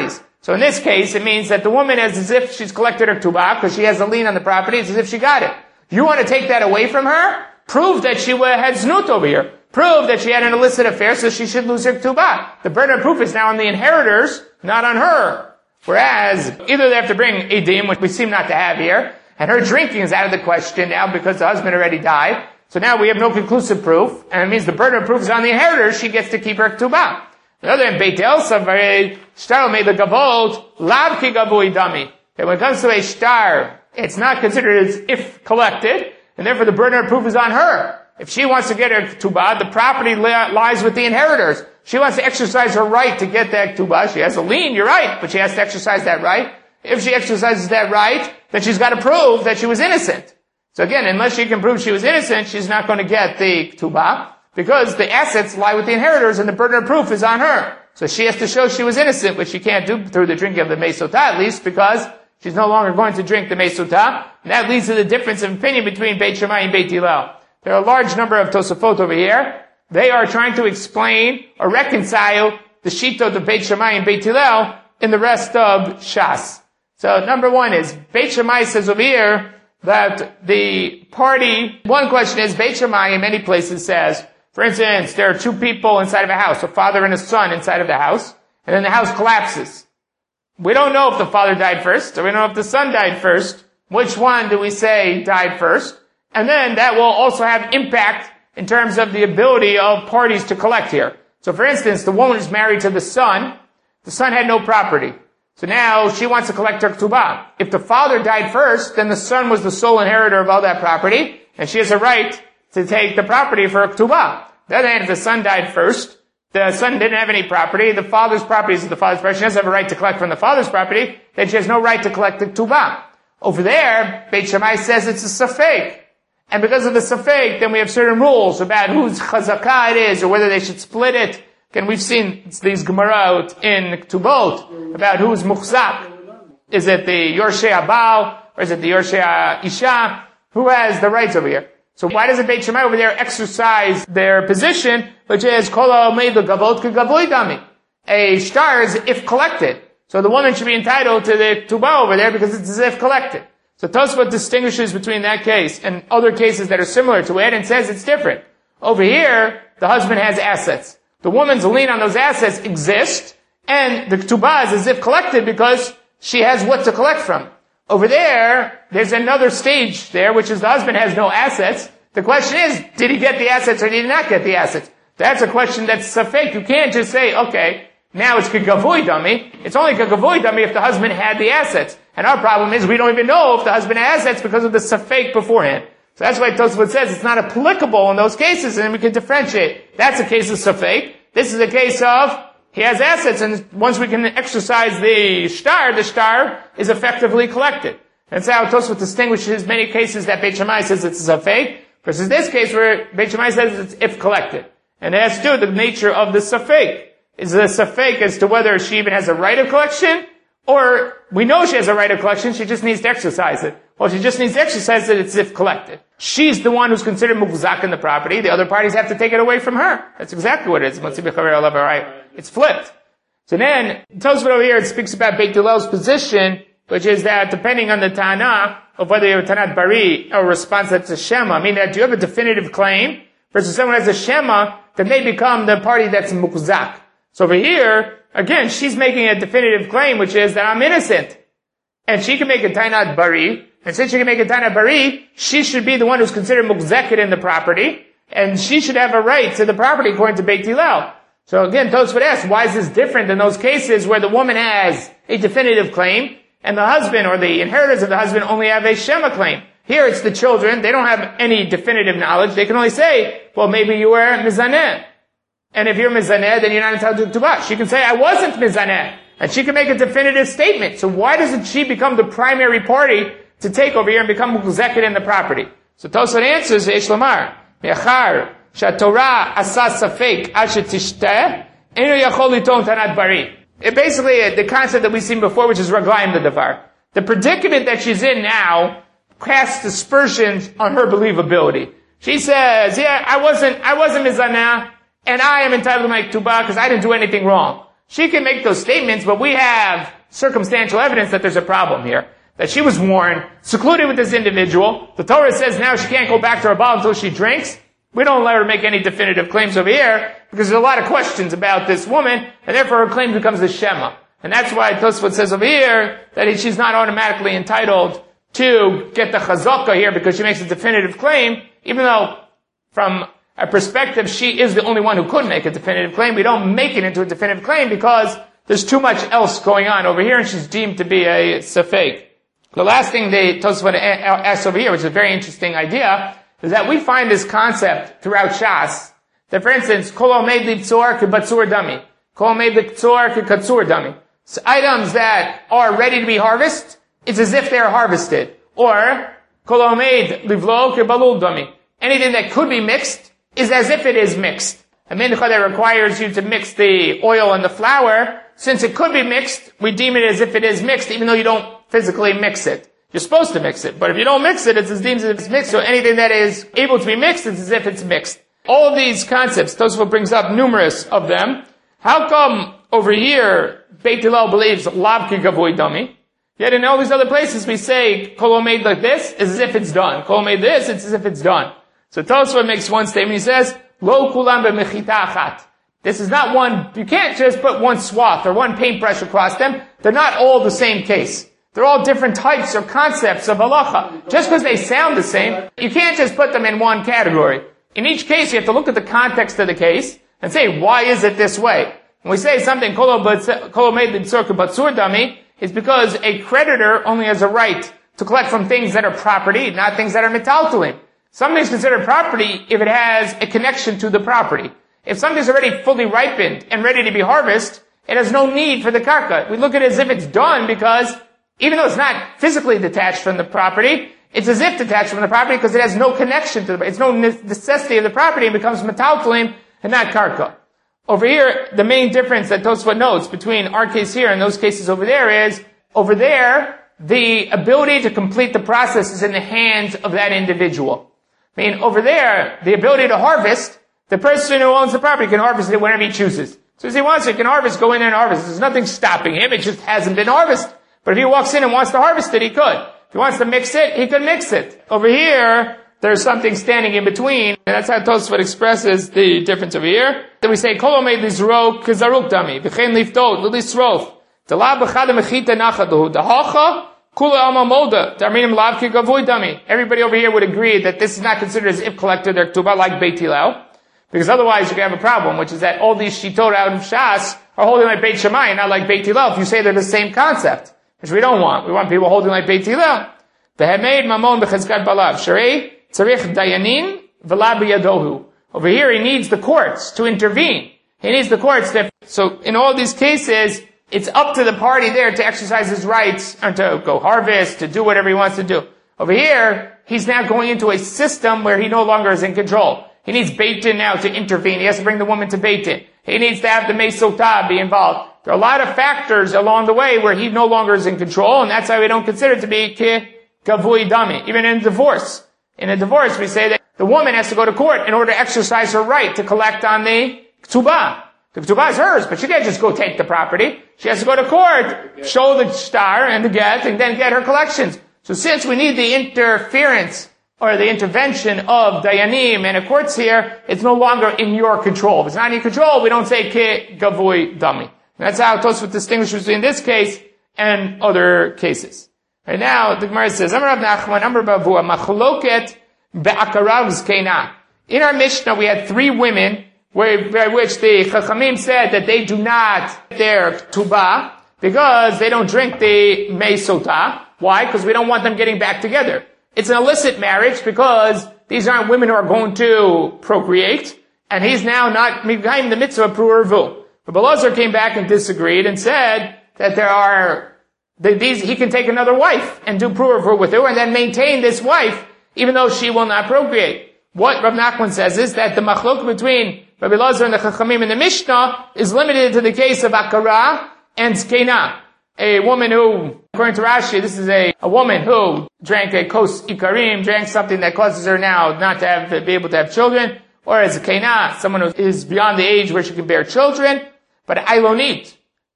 So in this case, it means that the woman is as if she's collected her ktubah, because she has a lien on the property, it's as if she got it. You want to take that away from her? Prove that she had znut over here. Prove that she had an illicit affair, so she should lose her ktubah. The burden of proof is now on the inheritors, not on her. Whereas, either they have to bring edim, which we seem not to have here, and her drinking is out of the question now because the husband already died. So now we have no conclusive proof, and it means the burden of proof is on the inheritors. She gets to keep her ktubah. On the other hand, Beit Elsa, shtar made the gavot, lav ki gavui dami. When it comes to a shtar, it's not considered as if collected, and therefore the burden of proof is on her. If she wants to get her ktubah, the property lies with the inheritors. She wants to exercise her right to get that ktubah. She has a lien, you're right, but she has to exercise that right. If she exercises that right, then she's got to prove that she was innocent. So again, unless she can prove she was innocent, she's not going to get the ktubah, because the assets lie with the inheritors and the burden of proof is on her. So she has to show she was innocent, which she can't do through the drinking of the meisotah, at least, because she's no longer going to drink the meisotah. And that leads to the difference of opinion between Beit Shammai and Beit Hillel. There are a large number of Tosafot over here. They are trying to explain or reconcile the Shittot of Beit Shammai and Beit Hillel in the rest of Shas. So number one is, Beit Shammai says over here that the party, one question is, Beit Shammai in many places says, for instance, there are two people inside of a house, a father and a son inside of the house, and then the house collapses. We don't know if the father died first, or we don't know if the son died first. Which one do we say died first? And then that will also have impact in terms of the ability of parties to collect here. So for instance, the woman is married to the son. The son had no property. So now she wants to collect her ktubah. If the father died first, then the son was the sole inheritor of all that property, and she has a right to take the property for her ktubah. The other hand, if the son died first, the son didn't have any property, the father's property is the father's property, she doesn't have a right to collect from the father's property, then she has no right to collect the ktubah. Over there, Beit Shammai says it's a safek. And because of the safek, then we have certain rules about whose chazakah it is, or whether they should split it. And we've seen these Gemara in Ktubot about who's muchzak. Is it the Yorshei Abal, or is it the Yorshei Isha? Who has the rights over here? So why doesn't Beit Shammai over there exercise their position, which is kol ha'omed gavot k'gavoi dami? A shtar is if collected. So the woman should be entitled to the ktubah over there because it's as if collected. So Tosfot distinguishes between that case and other cases that are similar to it and says it's different. Over here, the husband has assets. The woman's lien on those assets exist, and the ktubah is as if collected because she has what to collect from. Over there, there's another stage there, which is the husband has no assets. The question is, did he get the assets or did he not get the assets? That's a question that's safek. You can't just say, okay, now it's k'gavoi dami. It's only k'gavoi dami if the husband had the assets. And our problem is we don't even know if the husband had assets because of the safek beforehand. So that's why Tosfot says it's not applicable in those cases, and we can differentiate. That's a case of safek. This is a case of he has assets, and once we can exercise the shtar, the shtar is effectively collected. That's how Tosfot distinguishes many cases that Beit Shammai says it's a safek, versus this case where Beit Shammai says it's if collected. And it has to do with the nature of the safek. Is the safek as to whether she even has a right of collection, or we know she has a right of collection, she just needs to exercise it. Well, she just needs to exercise it, it's if collected. She's the one who's considered mugzak in the property, the other parties have to take it away from her. That's exactly what it is. It's flipped. So then, Tosfot over here, it speaks about Beit Hillel's position, which is that depending on the Tana, of whether you have a Tanat Bari or a response that's a Shema, meaning that you have a definitive claim, versus someone has a Shema, then they become the party that's mugzak. So over here, again, she's making a definitive claim, which is that I'm innocent. And she can make a Tanat Bari, and since she can make a Tanat Bari, she should be the one who's considered mugzeket in the property, and she should have a right to the property according to Beit Hillel. So again, Tosfot asks, why is this different than those cases where the woman has a definitive claim, and the husband or the inheritors of the husband only have a Shema claim? Here it's the children, they don't have any definitive knowledge, they can only say, well, maybe you were Mizaneh. And if you're Mizaneh, then you're not entitled to Ktubah. She can say, I wasn't Mizaneh. And she can make a definitive statement. So why doesn't she become the primary party to take over here and become mugzeket in the property? So Tosfot answers, Eish Lamar, Me'achar, Sha'Torah asa safek al shetishteh, eno yachol liton tanat bari. It basically, the concept that we've seen before, which is raglayim the davar. The predicament that she's in now casts aspersions on her believability. She says, yeah, I wasn't, I wasn't Mizaneh, and I am entitled to my ktubah because I didn't do anything wrong. She can make those statements, but we have circumstantial evidence that there's a problem here. That she was warned, secluded with this individual. The Torah says now she can't go back to her Baal until she drinks. We don't let her make any definitive claims over here, because there's a lot of questions about this woman, and therefore her claim becomes a Shema. And that's why Tosfot says over here that she's not automatically entitled to get the Chazakah here because she makes a definitive claim, even though from a perspective she is the only one who could make a definitive claim. We don't make it into a definitive claim because there's too much else going on over here and she's deemed to be a Safek. The last thing they Tosfot asks over here, which is a very interesting idea, is that we find this concept throughout Shas, that for instance, Kol Omed Litzor K'Batzur Dami, Kol Omed Litzor K'Katzur Dami. So items that are ready to be harvested, it's as if they are harvested. Or, Kol Omed Livlo K'Balul Dami. Anything that could be mixed is as if it is mixed. A mincha that requires you to mix the oil and the flour, since it could be mixed, we deem it as if it is mixed, even though you don't physically mix it. You're supposed to mix it, but if you don't mix it, it's as deemed as if it's mixed. So anything that is able to be mixed, it's as if it's mixed. All of these concepts, Tosfot brings up numerous of them. How come over here, Beit Hillel believes Lav Ki Gavui Dami? Yet in all these other places we say, Kol Omed like this, is as if it's done. Kol Omed this, it's as if it's done. So Tosfot makes one statement, he says, Lo Kulam B'Mechita Achat. This is not one, you can't just put one swath or one paintbrush across them. They're not all the same case. They're all different types or concepts of halacha. Just because they sound the same, you can't just put them in one category. In each case, you have to look at the context of the case and say, why is it this way? When we say something, kol omed litzor k'batzur dami, it's because a creditor only has a right to collect from things that are property, not things that are metaltalim. Something is considered property if it has a connection to the property. If something's already fully ripened and ready to be harvested, it has no need for the karka. We look at it as if it's done because even though it's not physically detached from the property, it's as if detached from the property because it has no connection to the, it's no necessity of the property and becomes metaltalim and not karka. Over here, the main difference that Tosfot notes between our case here and those cases over there is, over there, the ability to complete the process is in the hands of that individual. I mean, over there, the ability to harvest, the person who owns the property can harvest it whenever he chooses. So if he wants it, he can harvest, go in there and harvest. There's nothing stopping him, it just hasn't been harvested. But if he walks in and wants to harvest it, he could. If he wants to mix it, he could mix it. Over here, there's something standing in between, and that's how Tosfot expresses the difference over here. Then we say, Kol omed lizro k'zaruk dami, v'chein liftot, l'lisrof, d'la b'chad mechita nachadu, d'hacha, kula alma molda, d'arminim lav ki gavui dami. Everybody over here would agree that this is not considered as if collected their ketubah like Beit Hillel, because otherwise you could have a problem, which is that all these shitot out of Shas are holding like Beit Shammai, not like Beit Hillel, if you say they're the same concept. Which we don't want. We want people holding like Beit Hillel. V'hemeid mamon b'chezkat balav. Sharei tzarich dayanin v'la b'yadohu. Over here, he needs the courts to intervene. He needs the courts that, so in all these cases, it's up to the party there to exercise his rights, and to go harvest, to do whatever he wants to do. Over here, he's now going into a system where he no longer is in control. He needs Beit Din now to intervene. He has to bring the woman to Beit Din. He needs to have the Meisotah be involved. There are a lot of factors along the way where he no longer is in control, and that's why we don't consider it to be ki gavui dami. Even in divorce. In a divorce, we say that the woman has to go to court in order to exercise her right to collect on the ketubah. The ketubah is hers, but she can't just go take the property. She has to go to court, show the star and the get, and then get her collections. So since we need the interference or the intervention of dayanim and a courts here, it's no longer in your control. If it's not in your control, we don't say ki gavui dami. That's how Tosfot distinguishes between this case and other cases. Right now, the Gemara says, Amar Rav Nachman, Amar Bavua, Machloket be'akarav zkeina. In our Mishnah, we had three women, where, by which the Chachamim said that they do not their ketubah, because they don't drink the meisotah. Why? Because we don't want them getting back together. It's an illicit marriage, because these aren't women who are going to procreate, and he's now not behind the mitzvah of pru'ervu. But Belazar came back and disagreed and said that there are, that these, he can take another wife and do pru'ervu with her and then maintain this wife even though she will not procreate. What Rav Nachman says is that the machlok between Rabbi Elazar and the Chachamim in the Mishnah is limited to the case of akara and zkeina. A woman who, according to Rashi, this is a, a woman who drank a kos ikarim, drank something that causes her now not to have, to be able to have children, or as a keina, someone who is beyond the age where she can bear children. But Ailonit,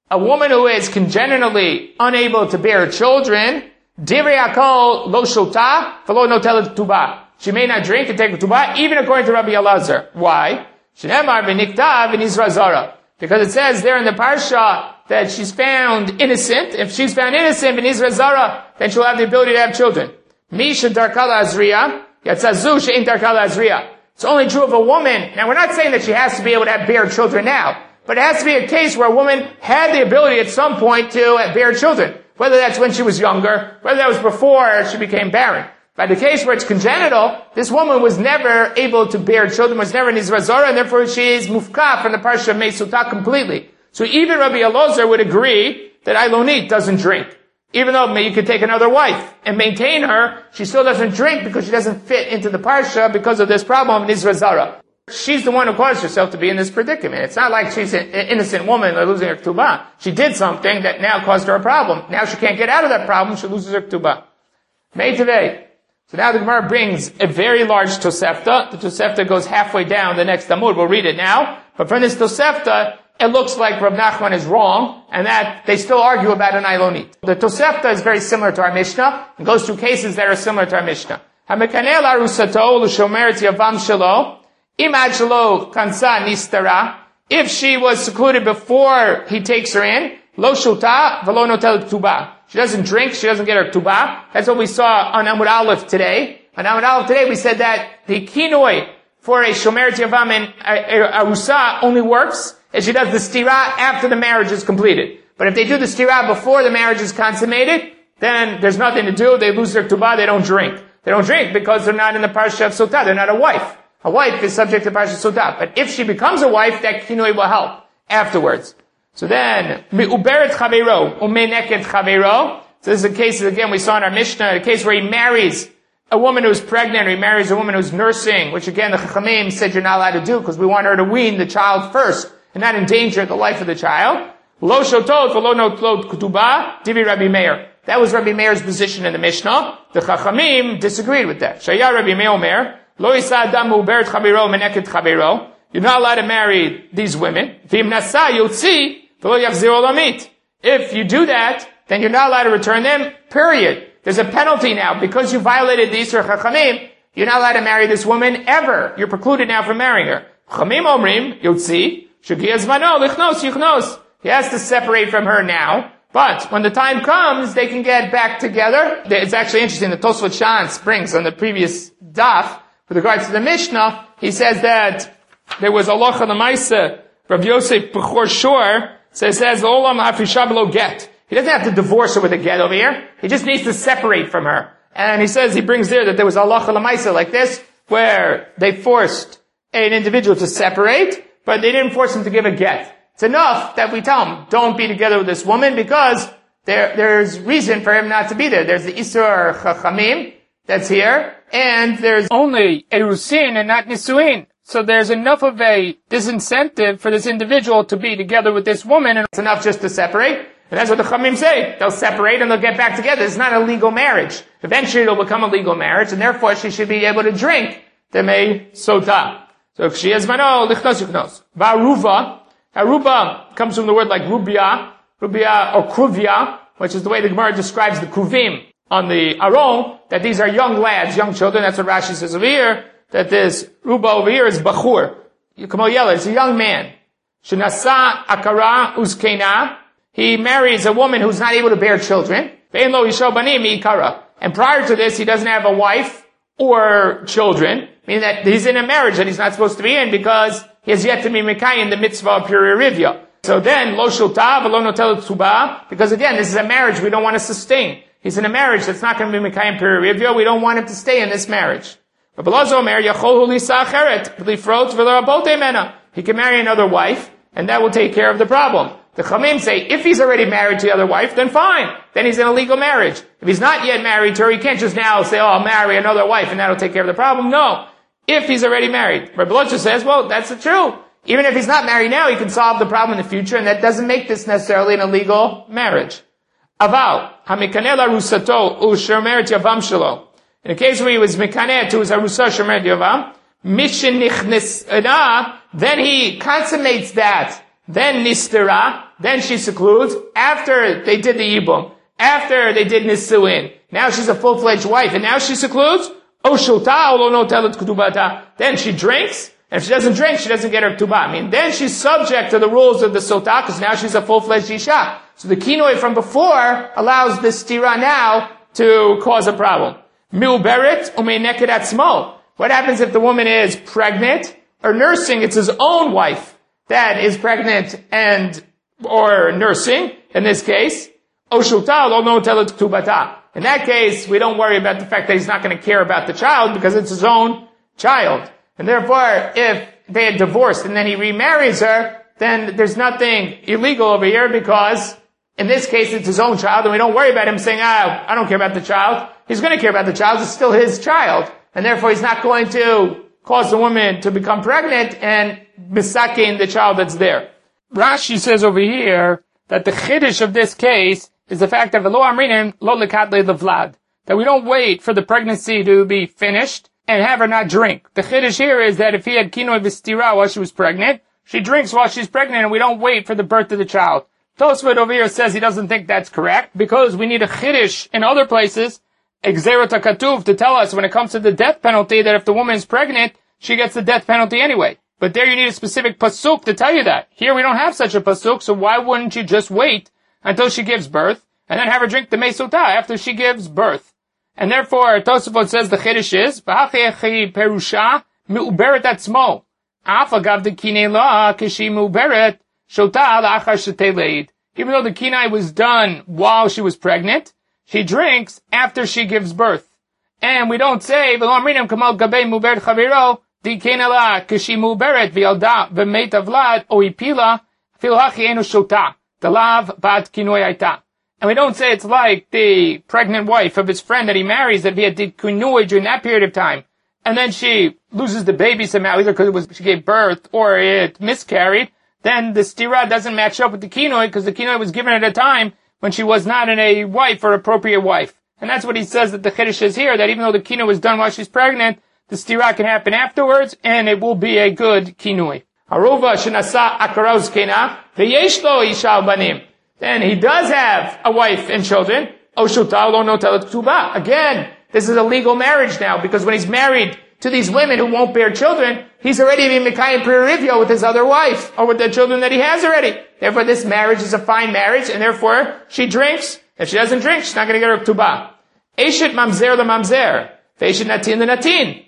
a woman who is congenitally unable to bear children, divrei hakol lo shota v'lo notelet ketubah. She may not drink and take ketubah, even according to Rabbi Elazar. Why? Shenemar v'niktav v'nizra zara. Because it says there in the parsha that she's found innocent. If she's found innocent v'nizra zara, then she'll have the ability to have children. Misha darkala azriya, yatzazu she'in darkala azriya. It's only true of a woman. Now we're not saying that she has to be able to have bear children now, but it has to be a case where a woman had the ability at some point to bear children. Whether that's when she was younger, whether that was before she became barren. By the case where it's congenital, this woman was never able to bear children, was never nizra zara, and therefore she is mufka from the parsha of Meisutah completely. So even Rabbi Elazar would agree that Ailonit doesn't drink. Even though you could take another wife and maintain her, she still doesn't drink because she doesn't fit into the parsha because of this problem of nizra zara. She's the one who caused herself to be in this predicament. It's not like she's an innocent woman losing her ketubah. She did something that now caused her a problem. Now she can't get out of that problem, she loses her ketubah. May today. So now the Gemara brings a very large Tosefta. The Tosefta goes halfway down the next Amud. We'll read it now. But from this Tosefta, it looks like Rav Nachman is wrong, and that they still argue about an Ailonit. The Tosefta is very similar to our Mishnah, and goes through cases that are similar to our Mishnah. HaMekaneh la'arusato l'shomer et yavam shelo, im ad shelo kansa nistara, if she was secluded before he takes her in, lo shota v'lo notel ketubah. She doesn't drink, she doesn't get her ketubah. That's what we saw on Amud Aleph today. On Amud Aleph today we said that the kinoi for a shomer et yavam and arusa only works if she does the stira after the marriage is completed. But if they do the stira before the marriage is consummated, then there's nothing to do. They lose their ketubah, they don't drink. They don't drink because they're not in the parsha of Sotah. They're not a wife. A wife is subject to parsha Sotah. But if she becomes a wife, that kinoi will help afterwards. So then, mi'uberet chaveiro, umeneket chaveiro. So this is a case, again, we saw in our Mishnah, a case where he marries a woman who's pregnant, or he marries a woman who's nursing, which again, the Chachamim said you're not allowed to do, because we want her to wean the child first, and not endanger the life of the child. Lo shotot, v'lo notlot ketubah, divi Rabbi Meir. That was Rabbi Meir's position in the Mishnah. The Chachamim disagreed with that. Shaya Rabbi Meir omer, lo yisa adam mi'uberet chaveiro, meneket chaveiro. You're not allowed to marry these women. V'im nasa yotzi, if you do that, then you're not allowed to return them, period. There's a penalty now. Because you violated the Yisur Chachamim, you're not allowed to marry this woman ever. You're precluded now from marrying her. Chachamim omrim, yotzi, shegiyah zmano, lichnos, yichnos. He has to separate from her now. But when the time comes, they can get back together. It's actually interesting, the Tosfot Sha'an brings on the previous daf, with regards to the Mishnah, he says that there was halacha l'maisa, Rav Yosef Bechor Shor, So it says, Olam hafisha below get. He doesn't have to divorce her with a get over here. He just needs to separate from her. And he says, he brings there that there was halacha l'maisa like this, where they forced an individual to separate, but they didn't force him to give a get. It's enough that we tell him, don't be together with this woman, because there, there's reason for him not to be there. There's the Isur Chachamim that's here, and there's only Erusin and not Nisuin. So there's enough of a disincentive for this individual to be together with this woman, and it's enough just to separate. And that's what the Chachamim say. They'll separate and they'll get back together. It's not a legal marriage. Eventually it'll become a legal marriage, and therefore she should be able to drink the mei sota. So if she has mano, lichnos yuknos. Va'aruva. Aruba comes from the word like rubia, rubia or kruvia, which is the way the Gemara describes the kruvim on the aron, that these are young lads, young children. That's what Rashi says over here, that this ruba over here is bachur. Kamal Yela, it's a young man. Shenasa akara uskena. He marries a woman who's not able to bear children. Ve'en lo yisho banim ikara. And prior to this, he doesn't have a wife or children, meaning that he's in a marriage that he's not supposed to be in because he has yet to be Mekai in the mitzvah of Purivya. So then, lo shulta v'lo notel tzuba, because again, this is a marriage we don't want to sustain. He's in a marriage that's not going to be Mekai in Purivya. We don't want him to stay in this marriage. He can marry another wife, and that will take care of the problem. The Chamim say, if he's already married to the other wife, then fine. Then he's in a legal marriage. If he's not yet married to her, he can't just now say, oh, I'll marry another wife, and that'll take care of the problem. No. If he's already married. Rabbi Elazar says, well, that's true. Even if he's not married now, he can solve the problem in the future, and that doesn't make this necessarily an illegal marriage. Aval, hamikaneh larusato u'shermeret yavam shelo. In the case where he was mikaneh to his arusa shermeret yavam, mishen nichnesena, then he consummates that then nistera, then she secludes, after they did the yibum, after they did nisuin, now she's a full-fledged wife, and now she secludes, then she drinks, and if she doesn't drink, she doesn't get her ktubah. I mean, then she's subject to the rules of the sotah, because now she's a full-fledged isha. So the kinoi from before allows this stira now to cause a problem. Milberet umeineket atzmo. What happens if the woman is pregnant or nursing? It's his own wife that is pregnant and, or nursing, in this case. Oshuta lo no telet ktubata. In that case, we don't worry about the fact that he's not going to care about the child because it's his own child. And therefore, if they had divorced and then he remarries her, then there's nothing illegal over here because in this case it's his own child and we don't worry about him saying, ah, I don't care about the child. He's going to care about the child. It's still his child. And therefore he's not going to cause the woman to become pregnant and misakin the child that's there. Rashi says over here that the chiddush of this case is the fact that v'lo amrinim lo lekadle levlad, that we don't wait for the pregnancy to be finished and have her not drink. The chiddush here is that if he had kinoi v'stira while she was pregnant, she drinks while she's pregnant and we don't wait for the birth of the child. Tosfot over here says he doesn't think that's correct because we need a chiddush in other places, exerot hakatuv, to tell us when it comes to the death penalty that if the woman is pregnant, she gets the death penalty anyway. But there you need a specific pasuk to tell you that. Here we don't have such a pasuk, so why wouldn't you just wait until she gives birth and then have her drink the meisotah after she gives birth? And therefore, Tosafot says the chiddush is, v'hachi perusha me'uberet atzmo. Af agav de kinei la kishi me'uberet shota la'achar sheteleid. Even though the kinai was done while she was pregnant, she drinks after she gives birth. And we don't say, v'lo amrinim kamal gabei me'uberet chaviro, di kinei la kishi me'uberet v'yalda v'meita vlad o ipila fil hachi enu shota. Dalav bat kinoi aita. And we don't say it's like the pregnant wife of his friend that he marries, that if he had did kinoi during that period of time, and then she loses the baby somehow, either because it was she gave birth or it miscarried, then the stira doesn't match up with the kinoi because the kinoi was given at a time when she was not in a wife or appropriate wife. And that's what he says that the chiddush is here, that even though the kinoi was done while she's pregnant, the stira can happen afterwards, and it will be a good kinoi. Haruva shenasa akaros kena v'yesh lo isha banim. Then he does have a wife and children. Oshuta lo no telet ktubah. Again, this is a legal marriage now because when he's married to these women who won't bear children, he's already been mekayim prerivyo with his other wife or with the children that he has already. Therefore, this marriage is a fine marriage, and therefore she drinks. If she doesn't drink, she's not going to get her ktubah. Eshet mamzer le mamzer, ve'eshet natin le natin.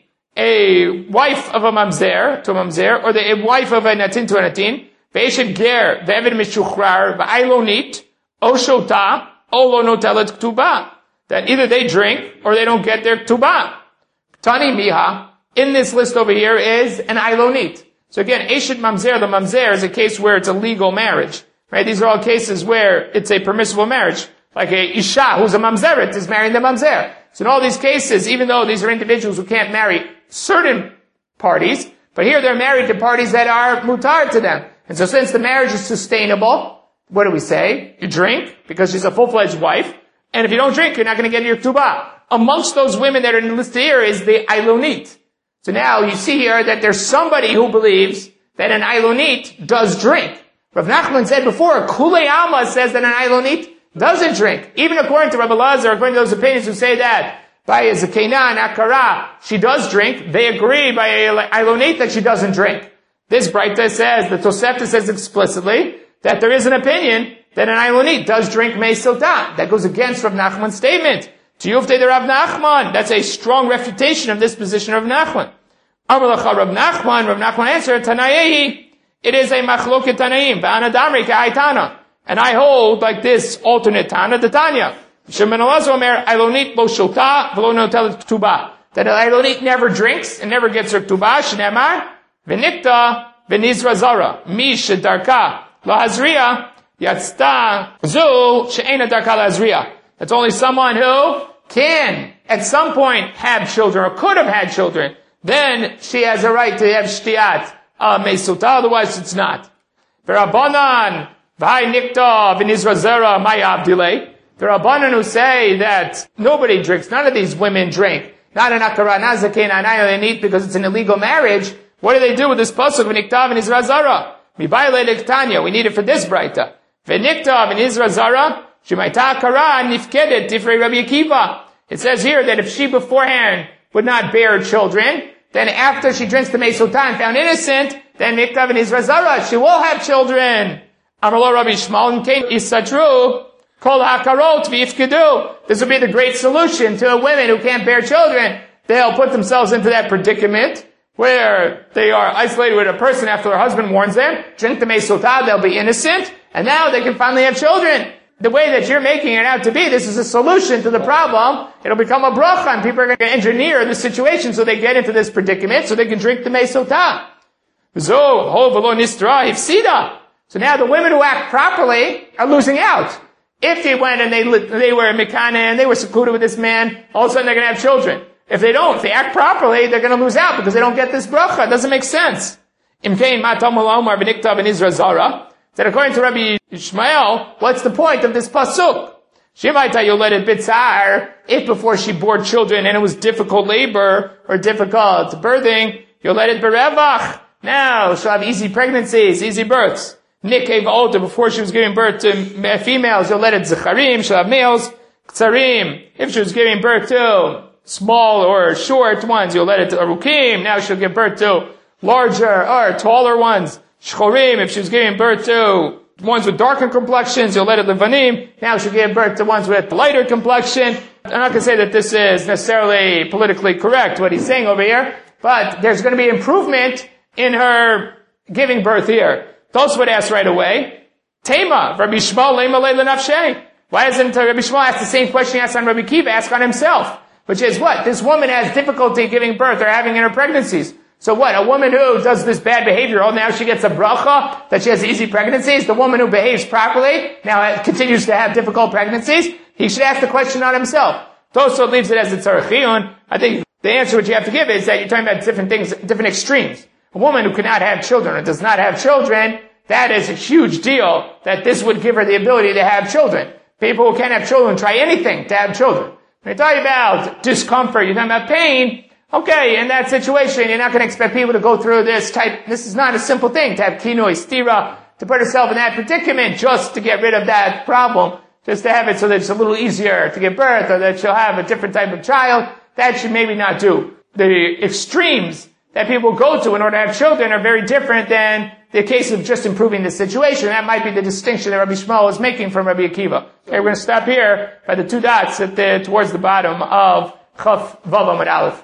A wife of a mamzer to a mamzer, or the a wife of a natin to a natin. Ve'eshet ger ve'eved mishuchrar va'ailonit o shota o lo notelet ktubah. That either they drink or they don't get their ktubah. Tani miha, in this list over here is an ailonit. So again, eshet mamzer, the mamzer is a case where it's a legal marriage. Right? These are all cases where it's a permissible marriage. Like a isha who's a mamzeret is marrying the mamzer. So in all these cases, even though these are individuals who can't marry certain parties, but here they're married to parties that are mutar to them. And so since the marriage is sustainable, what do we say? You drink, because she's a full-fledged wife. And if you don't drink, you're not going to get your ktubah. Amongst those women that are listed here is the ailonit. So now you see here that there's somebody who believes that an ailonit does drink. Rav Nachman said before, Kulei Alma says that an ailonit doesn't drink. Even according to Rabbi Lazar, according to those opinions who say that by a zakena and akara, she does drink, they agree by a ailonit that she doesn't drink. This Braita says, the Tosefta says explicitly, that there is an opinion that an ailonit does drink meisotah. That goes against Rav Nachman's statement. Tiyuftei de Rav Nachman. That's a strong refutation of this position of Nachman. Amar lacha Rav Nachman. Rav Nachman answered, Tanayehi. It is a machloket Tanaim. V'ana damri ka'aitana. And I hold like this alternate Tana, the Tanya. Shemen Elazar omer, ailonit lo shota v'lo notelet ktubah. That an ailonit never drinks and never gets her ktubah. Shneimar v'nikta v'nizra zara. Mi shedarka lo hazriya yatzta zu she'ena darka lo hazriya. That's only someone who can, at some point, have children, or could have had children. Then she has a right to have shtiyat uh, meisotah, otherwise it's not. V'rabanan v'hai nikta v'nizra zara maya avdilei. The Rabbanan who say that nobody drinks, none of these women drink, not an akara, not zaken, not an ailonit, because it's an illegal marriage. What do they do with this pasuk of nikta v'nizra zara? Mibayledik Tanya, we need it for this Braita. V'niktav in Izra Zara, Shemaita Kara Nifkedet Tifrei Rabbi Akiva. It says here that if she beforehand would not bear children, then after she drinks the Meisotah and found innocent, then Niktav in Izra Zara, she will have children. Amarlo Rabbi Shmuel Kain Isatru, Kol HaKarot V'Yifkedu. This will be the great solution to women who can't bear children. They'll put themselves into that predicament where they are isolated with a person after their husband warns them, drink the Meisotah, they'll be innocent, and now they can finally have children. The way that you're making it out to be, this is a solution to the problem. It'll become a bracha, and people are going to engineer the situation so they get into this predicament so they can drink the Meisotah. So now the women who act properly are losing out. If they went and they they were Mekana and they were secluded with this man, all of a sudden they're going to have children. If they don't, if they act properly, they're going to lose out because they don't get this bracha. It doesn't make sense. That according to Rabbi Ishmael, what's the point of this pasuk? Shemaita yoledet bitzar, if before she bore children and it was difficult labor or difficult birthing, yoledet berevach. Now she'll have easy pregnancies, easy births. Nikev older, before she was giving birth to females, yoledet zecharim, she'll have males. Tzarim, if she was giving birth to small or short ones, yoledet arukim, now she'll give birth to larger or taller ones. Shchorim, if she was giving birth to ones with darker complexions, you'll let it levanim. Now she'll give birth to ones with lighter complexion. I'm not going to say that this is necessarily politically correct, what he's saying over here, but there's going to be improvement in her giving birth here. Those would ask right away, Tema, Rabbi Shmuel, Lema Leila Nafshei. Why doesn't Rabbi Shmuel ask the same question he asked on Rabbi Kiva, ask on himself? Which is what? This woman has difficulty giving birth or having in her pregnancies. So what? A woman who does this bad behavior, oh, now she gets a bracha that she has easy pregnancies. The woman who behaves properly now continues to have difficult pregnancies. He should ask the question on himself. Toso leaves it as a tzarech chiyun. I think the answer which you have to give is that you're talking about different things, different extremes. A woman who cannot have children or does not have children, that is a huge deal that this would give her the ability to have children. People who can't have children try anything to have children. When you're talking about discomfort, you're talking about pain, okay, in that situation, you're not going to expect people to go through this type. This is not a simple thing to have kinoi, stira, to put herself in that predicament just to get rid of that problem, just to have it so that it's a little easier to give birth or that she'll have a different type of child. That should maybe not do. The extremes that people go to in order to have children are very different than the case of just improving the situation. That might be the distinction that Rabbi Shmuel is making from Rabbi Akiva. Okay, we're going to stop here by the two dots at the, towards the bottom of Chaf Vav Amud Aleph.